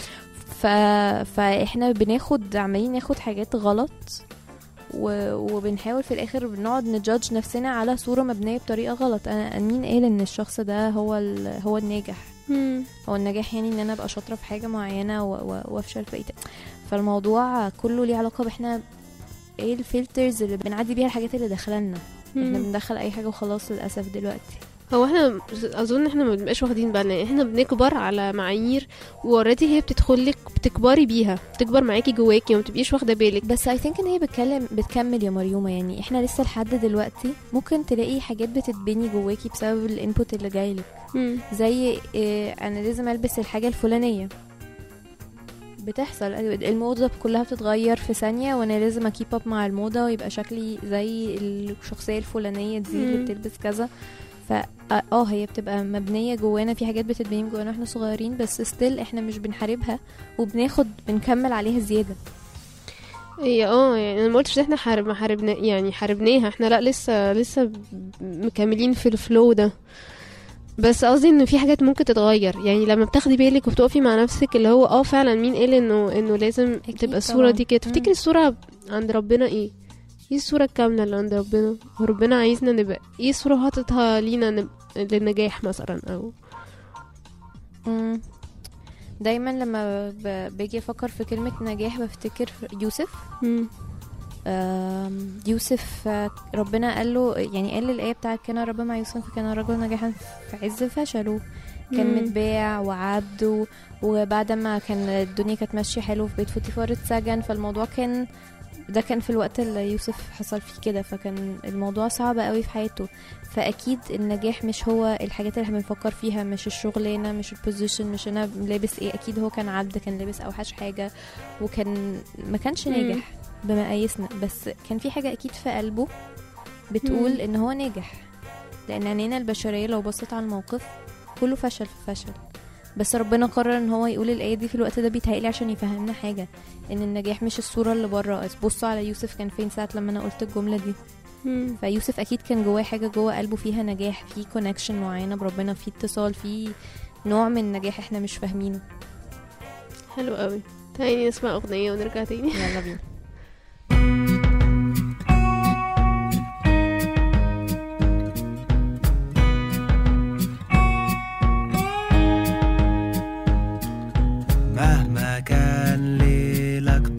فاحنا عمالين ناخد حاجات غلط وبنحاول في الاخر بنقعد نجادج نفسنا على صورة مبنية بطريقة غلط. انا مين قال ان الشخص ده هو الناجح؟ هو النجاح يعني ان انا ابقى شاطرة في حاجة معينة وافشل في ايه. فالموضوع كله ليه علاقة باحنا ايه الفلترز اللي بنعدي بيها الحاجات اللي داخلنا. احنا بندخل اي حاجة وخلاص للأسف دلوقتي. هو احنا اظن احنا ما بنبقاش واخدين بالنا، احنا بنكبر على معايير واوريدي هي بتدخلك بتكبري بيها، بتكبر معاكي جواكي وما بتبقيش واخده بالك. بس اي ثينك ان هي بتكمل يا مريومه. يعني احنا لسه لحد دلوقتي ممكن تلاقي حاجات بتتبني جواكي بسبب الانبوت اللي جايلك. زي انا لازم البس الحاجه الفلانيه، بتحصل الموضة كلها بتتغير في ثانية وانا لازم اكيب اب مع الموضة ويبقى شكلي زي الشخصية الفلانية دي اللي بتلبس كذا. هي بتبقى مبنية جوانا، في حاجات بتتبني جوانا واحنا صغيرين، بس ستيل احنا مش بنحاربها بنكمل عليها زيادة. يعني انا ما قلتش احنا حاربناها احنا، لا لسه مكملين في الفلو ده. بس قصدي انه في حاجات ممكن تتغير. يعني لما بتاخدي بالك وبتقفي مع نفسك اللي هو فعلا مين قال انه لازم تبقى الصورة دي كده. تفتكري الصورة عند ربنا ايه الصورة الكاملة اللي عند ربنا؟ وربنا عايزنا نبقى ايه الصورة حاططها لينا للنجاح مثلا؟ او دايما لما باجي افكر في كلمة نجاح بفتكر يوسف. يوسف ربنا قال له، يعني قال الآية بتاعت كان رب مع يوسف فكان رجل نجاحا في عز فشله. كان متباع وعبد، وبعد ما كان الدنيا كانت ماشية حلو في بيت فوتيفار اتسجن. فالموضوع كان في الوقت اللي يوسف حصل فيه كده، فكان الموضوع صعب قوي في حياته. فاكيد النجاح مش هو الحاجات اللي احنا بنفكر فيها، مش الشغلانه، مش البوزيشن، مش انا لابس ايه. اكيد هو كان عبد، كان لابس اوحش حاجه ما كانش ناجح بمقاييسنا، بس كان في حاجه اكيد في قلبه بتقول ان هو ناجح. لان عينينا البشريه لو بصت على الموقف كله فشل في فشل، بس ربنا قرر ان هو يقول الآية دي في الوقت ده بيتهيألي عشان يفهمنا حاجة، ان النجاح مش الصورة اللي بره. بصوا على يوسف كان فين ساعة لما انا قلت الجملة دي. فيوسف اكيد كان جواه حاجة جوه قلبه فيها نجاح، في كونكشن معينة بربنا، في اتصال، في نوع من النجاح احنا مش فاهمينه. حلو قوي. تعالي نسمع اغنية ونرجع تاني. يلا بينا. مهما كان ليلك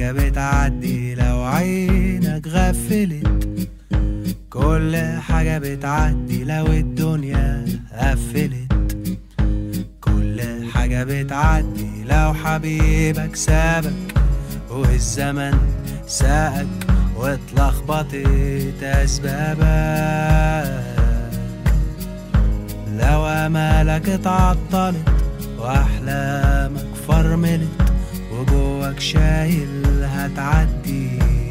حاجة بتعدي لو عينك غفلت، كل حاجة بتعدي لو الدنيا قفلت، كل حاجة بتعدي لو حبيبك سابك والزمن ساقك واتلخبطت أسبابك، لو أمالك اتعطلت وأحلامك فرملت وجواك شايل هتعدي،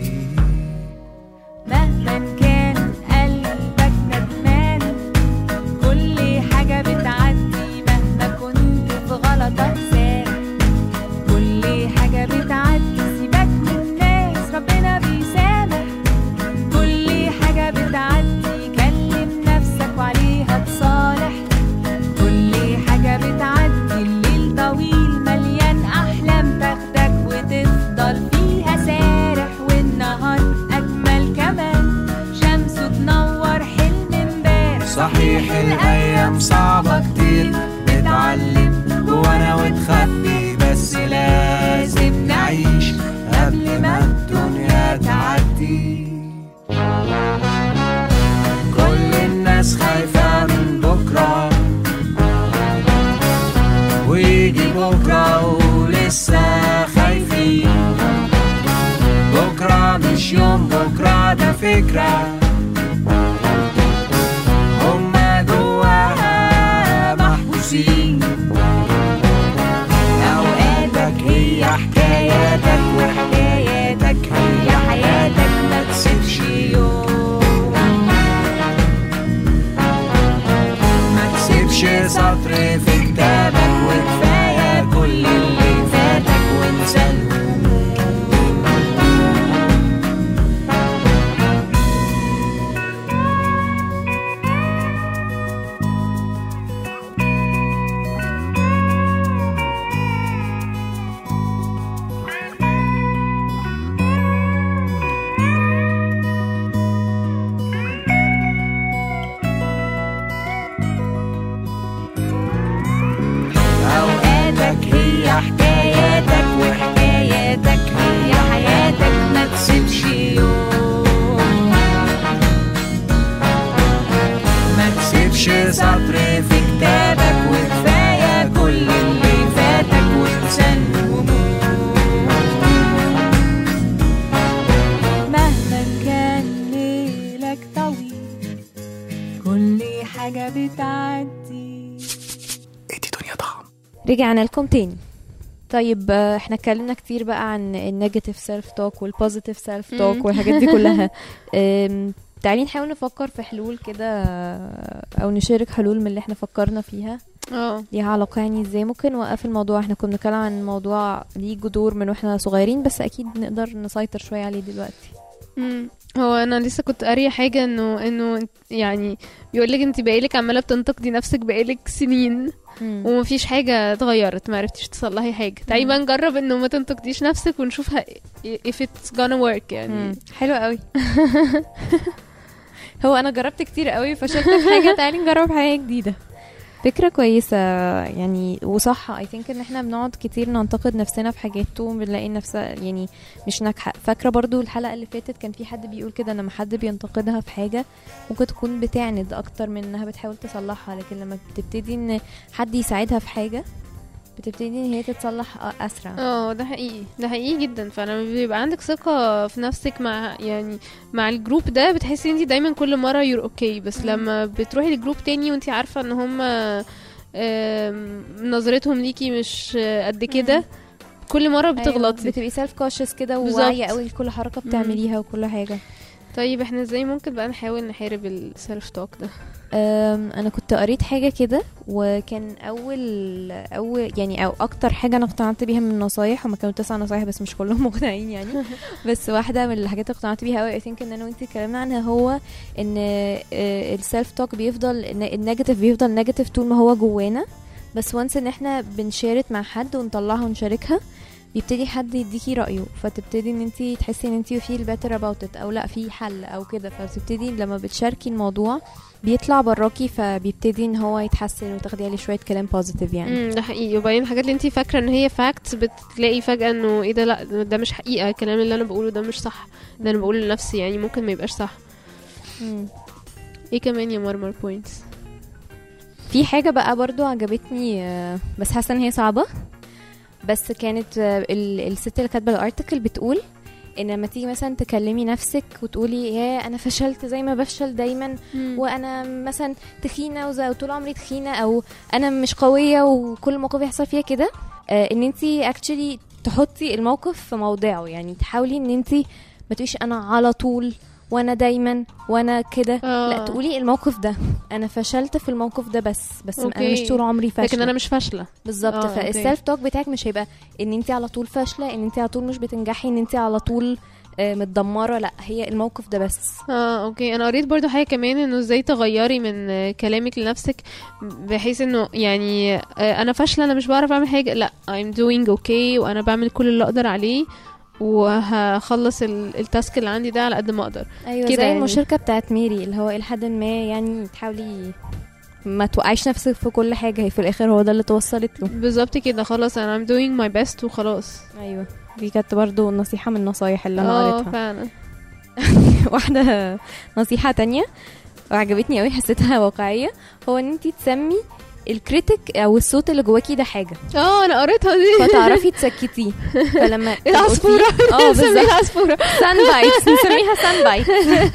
مهما كان قلبك ندمان كل حاجة بتعدي، مهما كنت في غلطك سامح كل حاجة بتعدي، سيبك من الناس ربنا بيسامح كل حاجة بتعدي، كلم نفسك وعليها تصالح كل حاجة بتعدي، الليل طويل مليان أحلام تاخدك وتفضل فيها سارح، والنهار أجمل كمان شمسه تنور حلم امبارح، صحيح الأيام صعبة كتير بتعلم جوانا وتخبي، بس لازم نعيش قبل ما الدنيا تعدي، كل الناس خايفة من بكرة ويجي بكرة ولسه خايفين، بكرة مش يوم بكرة ده فكرة هما جواها محبوسين، أوقاتك هي حكاياتك وحكاياتك هي حياتك، ما تسيبش يوم ما تسيبش سطر في كتابك، وكفاية كل اللي فاتك وانسى الهموم، أوقاتك هي حكاياتك وحكاياتك هي حياتك، ما تسيبش يوم ما تسيبش سطر في كتابك، وكفاية كل اللي فاتك وانسى الهموم، مهما كان ليلك طويل كل حاجة بتعدي. رجعنا لكم تاني. طيب احنا اتكلمنا كتير بقى عن النيجاتيف سيلف توك والبوزيتيف سيلف توك والحاجات دي كلها. تعالي نحاول نفكر في حلول كده او نشارك حلول من اللي احنا فكرنا فيها ليها علاقة يعني ازاي ممكن نوقف الموضوع. احنا كنا بنتكلم عن موضوع ليه جذور من واحنا صغيرين، بس اكيد نقدر نسيطر شوية عليه دلوقتي. هو انا لسه كنت قاريه حاجه انه يعني بيقولك انت بقالك عماله بتنتقدي نفسك بقالك سنين ومفيش حاجه اتغيرت، ما عرفتيش تصلحي حاجه. تعالي بقى نجرب انه ما تنتقديش نفسك ونشوفها if it's gonna work يعني. حلو قوي. هو انا جربت كتير قوي فشلت في حاجه، تعالي نجرب حاجه جديده. فكرة كويسة يعني وصح. I think ان احنا بنقعد كتير ننتقد نفسنا في حاجات وبنلاقي نفسها يعني مش ناجحة. فاكرة برضو الحلقة اللي فاتت كان في حد بيقول كده، لما حد بينتقدها في حاجة ممكن تكون بتعند اكتر من انها بتحاول تصلحها، لكن لما بتبتدي ان حد يساعدها في حاجة بتبتدي ان هي تتصلح اسرع. ده حقيقي، ده حقيقي جدا. فلما بيبقى عندك ثقة في نفسك مع الجروب ده بتحسي انتي دايما كل مرة يور اوكي. بس لما بتروحي لجروب تاني وانتي عارفة ان هم نظرتهم ليكي مش قد كده، كل مرة بتغلطي. بتبقي سيلف كوشس كده وواعية قوي لكل حركة بتعمليها وكل حاجة. طيب احنا ازاي ممكن بقى نحاول نحارب السيلف توك ده؟ انا كنت قريت حاجه كده، وكان اول يعني او اكتر حاجه انا اقتنعت بيها من النصايح، هما كانوا 9 نصايح بس مش كلهم مقنعين يعني. بس واحده من الحاجات اللي اقتنعت بيها قوي I think ان انا وانتي اتكلمنا عنها، هو ان السيلف توك بيفضل النيجاتيف بيفضل نيجاتيف طول ما هو جوانا، بس وانس ان احنا بنشارك مع حد ونطلعها ونشاركها بيبتدي حد يديكي رأيه، فتبتدي ان انتي تحسي ان انتي feel better about it، او لا في حل او كده، فبتبتدي لما بتشاركي الموضوع بيطلع براكي، فبيبتدي ان هو يتحسن وتاخدي عليه شويه كلام بوزيتيف يعني. ده حقيقي. وبعدين الحاجات اللي انت فاكره ان هي فاكتس بتلاقي فجاه انه ايه ده، لا ده مش حقيقه، الكلام اللي انا بقوله ده مش صح، ده انا بقوله لنفسي يعني، ممكن ما يبقاش صح. ايه كمان يا مرمر بوينتس؟ في حاجه بقى برضو عجبتني بس حاسه ان هي صعبه، بس كانت الست اللي كاتبه الارتكل بتقول ان لما تيجي مثلا تكلمي نفسك وتقولي يا انا فشلت زي ما بفشل دايما، وانا مثلا تخينه وطول عمري تخينه، او انا مش قويه وكل موقف يحصل فيها كده، ان انتي اكشلي تحطي الموقف في موضعه، يعني تحاولي ان انتي ما تقوليش انا على طول وانا دايما وانا كده، لا تقولي الموقف ده انا فشلت في الموقف ده، بس انا مش طول عمري فاشله، لكن انا مش فاشله بالظبط. فالسيلف توك بتاعك مش هيبقى ان انت على طول فاشله، ان انت على طول مش بتنجحي، ان انت على طول متدمره، لا هي الموقف ده بس. اوكي. انا قريت برضو حاجه كمان انه ازاي تغيري من كلامك لنفسك، بحيث انه يعني انا فاشله، انا مش بعرف اعمل حاجه، لا I'm doing okay وانا بعمل كل اللي اقدر عليه وهخلص التاسك اللي عندي ده على قد ما اقدر. ايوه كده زي يعني المشاركه بتاعت ميري اللي هو لحد ما يعني تحاولي ما توقعيش نفسك في كل حاجه، هي في الاخر هو ده اللي توصلت له بالظبط كده، خلاص انا I'm doing my best وخلاص. ايوه دي كانت برضو نصيحه من النصايح اللي انا قريتها فعلا. واحده نصيحه تانية وعجبتني قوي حسيتها واقعيه، هو ان انتي تسمي الكريتيك او الصوت اللي جواكي ده حاجه. انا قريتها دي، فتعرفي تسكتيه. فلما العصفوره العصفوره سان بايت، نسميها سان بايت.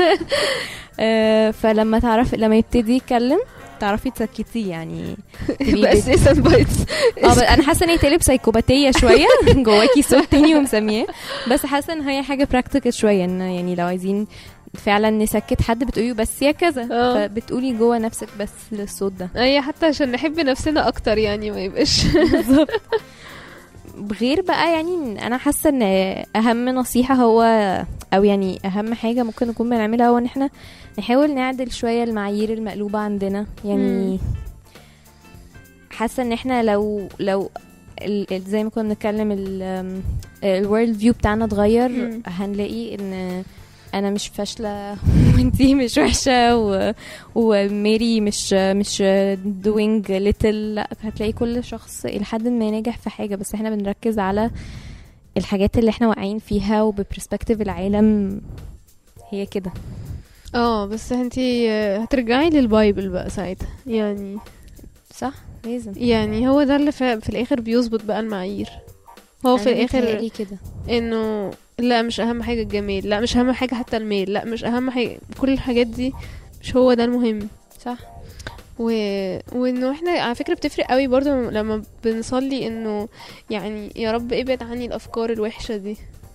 فلما تعرفي لما يبتدي يتكلم تعرفي تسكتيه يعني. بس سان بايت انا حاسه ان هي تقلب سايكوباتيه شويه جواكي صوت تاني ومسميه، بس حاسه ان هي حاجه براكتيكال شويه، ان يعني لو عايزين فعلا نسكت حد بتقولي بس يا كذا، فبتقولي جوه نفسك بس للصوت ده. اي حتى عشان نحب نفسنا اكتر يعني، ما يبقاش بالظبط. بغير بقى يعني انا حاسه ان اهم نصيحه هو او يعني اهم حاجه ممكن نكون بنعملها هو ان احنا نحاول نعدل شويه المعايير المقلوبه عندنا يعني. حاسه ان احنا لو زي ما كنا بنتكلم الورلد فيو بتاعنا اتغير، هنلاقي ان انا مش فاشله وانتي مش وحشه وميري مش doing little، لا هتلاقي كل شخص لحد ما ناجح في حاجه، بس احنا بنركز على الحاجات اللي احنا واقعين فيها وببرسبكتيف العالم هي كده. بس انتي هترجعي للبايبل بقى ساعتها يعني. صح لازم يعني هو ده اللي في الاخر بيظبط بقى المعايير. هو في الاخر كده انه لا مش اهم حاجه الجمال، لا مش اهم حاجه حتى الميل، لا مش اهم حاجه، كل الحاجات دي مش هو ده المهم. صح. وانه احنا على فكره بتفرق قوي برضو لما بنصلي انه يعني يا رب ابعد عني الافكار الوحشه دي.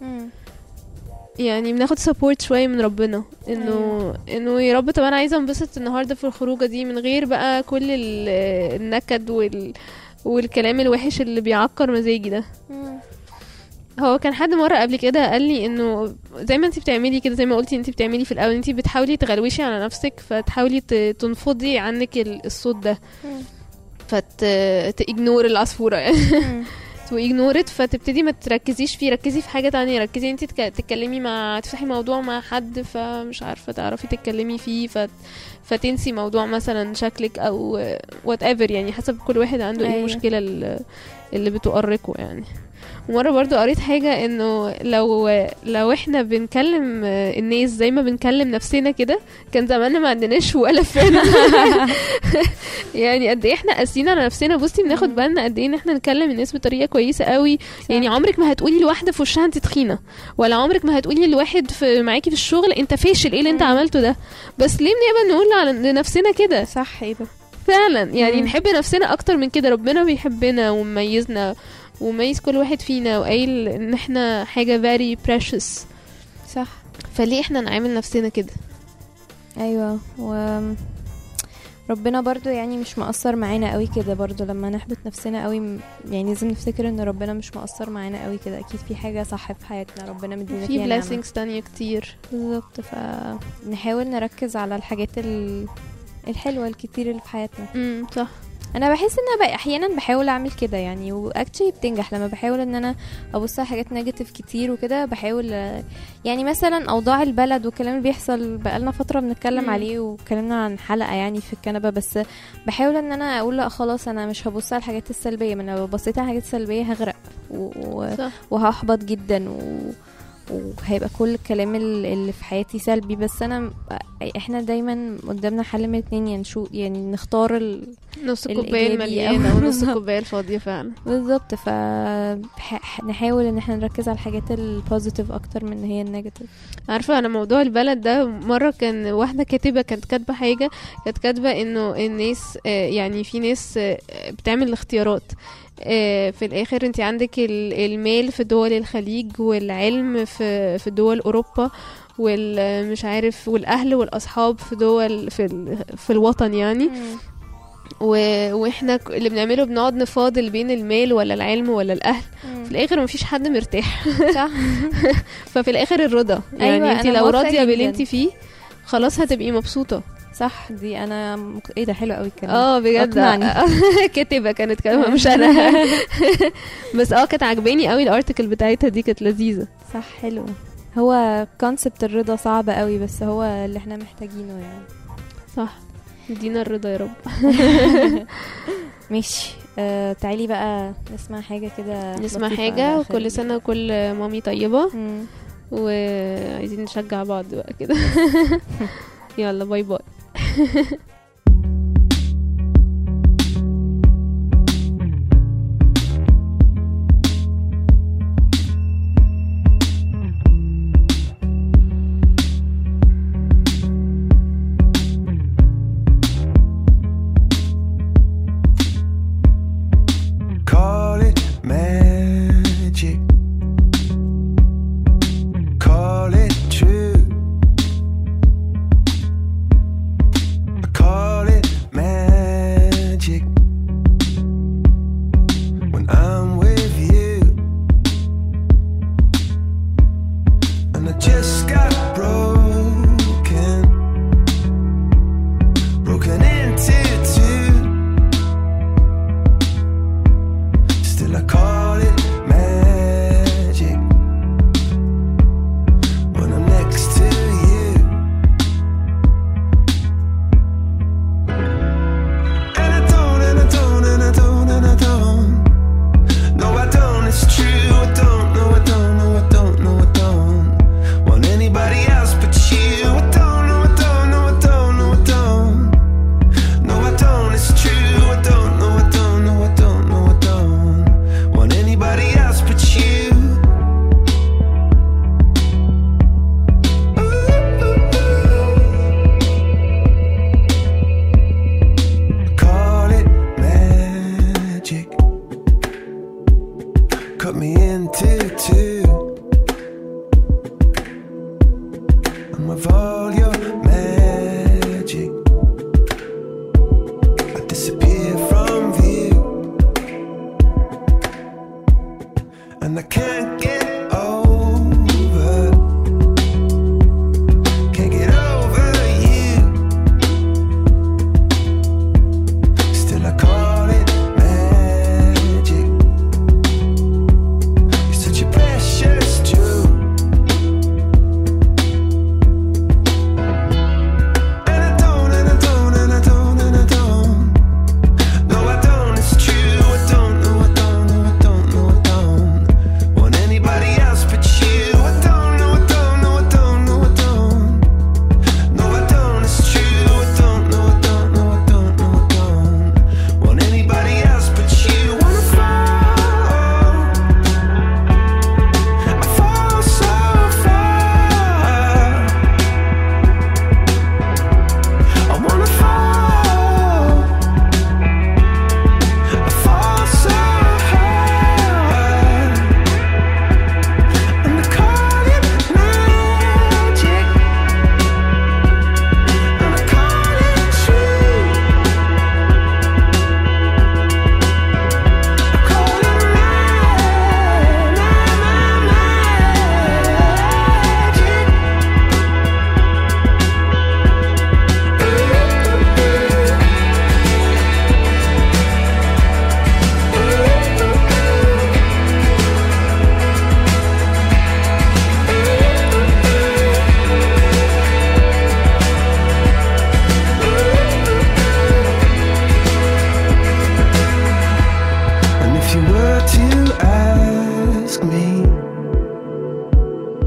يعني بناخد سبورت شويه من ربنا انه يا رب طب انا عايزه انبسط النهارده في الخروجه دي من غير بقى كل النكد والكلام الوحش اللي بيعكر مزاجي ده. هو كان حد مره قبل كده قال لي انه زي ما انت بتعملي كده، زي ما قلتي انت بتعملي في الاول، انت بتحاولي تغلوشي على نفسك، فتحاولي تنفضي عنك الصوت ده، تignore العصفوره يعني واجنورت، فتبتدي ما تركزيش فيه، ركزي في حاجه تانية، ركزي انت تتكلمي تفتحي موضوع مع حد فمش عارفه تعرفي تتكلمي فيه، فتنسي موضوع مثلا شكلك او whatever يعني، حسب كل واحد عنده ايه المشكله اللي بتؤرقه يعني. ومره برضو قريت حاجه انه لو احنا بنكلم الناس زي ما بنكلم نفسنا كده كان زماننا ما عندناش ولا فريند. يعني قد ايه احنا قاسيين على نفسنا. بصي بناخد بالنا قد ايه ان احنا نكلم الناس بطريقه كويسه قوي. يعني عمرك ما هتقولي لواحده في وشها انت تخينه، ولا عمرك ما هتقولي لواحد معاكي في الشغل انت فاشل، ايه اللي انت عملته ده. بس ليه بنقبل نقول لنفسنا كده؟ صح. ايه ده فعلا يعني نحب نفسنا اكتر من كده. ربنا بيحبنا ومميزنا وميز كل واحد فينا وقايل ان احنا حاجة very precious. صح. فليه احنا نعامل نفسنا كده؟ ايوه. ربنا برضو يعني مش مقصر معانا قوي كده برضو لما نحبط نفسنا قوي. يعني لازم نفتكر ان ربنا مش مقصر معانا قوي كده، اكيد في حاجة صح في حياتنا ربنا مدينا فيها في blessings تانية كتير. بالظبط. فنحاول نركز على الحاجات الحلوة الكتير اللي في حياتنا. صح. انا بحس ان انا احيانا بحاول اعمل كده يعني، واكتشلي بتنجح لما بحاول ان انا ابص على حاجات نيجاتيف كتير وكده. بحاول يعني مثلا اوضاع البلد والكلام اللي بيحصل بقالنا فتره بنتكلم عليه، واتكلمنا عن حلقه يعني في الكنبه، بس بحاول ان انا اقول لا خلاص انا مش هبص على الحاجات السلبيه، من لو بصيت على الحاجات السلبيه هغرق وهحبط جدا وهيبقى كل الكلام اللي في حياتي سلبي. بس احنا دايما قدامنا حل من اتنين، يعني نختار نص الكوبايه المليانه ونص الكوبايه الفاضيه فعلا. بالظبط. فنحاول ان احنا نركز على الحاجات البوزيتيف اكتر من هي النيجاتيف. عارفه انا موضوع البلد ده، مره كان واحده كاتبه كانت كاتبه حاجه، كانت كاتبه انه الناس يعني في ناس بتعمل اختيارات في الاخر. انت عندك المال في دول الخليج، والعلم في دول اوروبا، والمش عارف، والاهل والاصحاب في دول في الوطن يعني. واحنا اللي بنعمله بنقعد نفاضل بين المال ولا العلم ولا الاهل. في الاخر مفيش حد مرتاح. صح. ففي الاخر الرضا يعني. أيوة، انت لو راضيه باللي انت فيه خلاص هتبقي مبسوطه. صح. دي انا ايه ده حلو قوي الكلام. بجد كاتبه كانت كلمه مش انا. بس كانت عجباني قوي الارتكل بتاعتها دي، كانت لذيذه. صح. حلو. هو كونسبت الرضا صعب قوي، بس هو اللي احنا محتاجينه يعني. صح. ادينا الرضا يا رب. ماشي. تعالي بقى نسمع حاجه كده، نسمع حاجه. وكل سنه وكل مامي طيبه. وعايزين نشجع بعض بقى كده. يلا باي باي.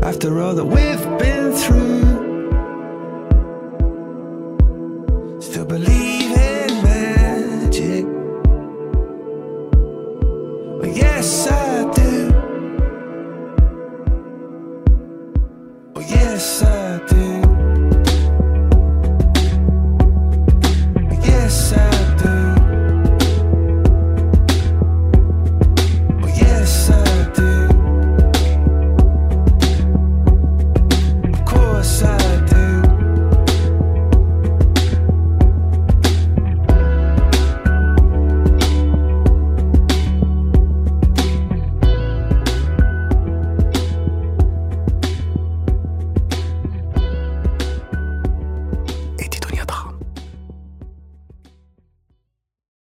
after all that we've been through. Still believe in magic. Well, yes I do. Oh yes I do.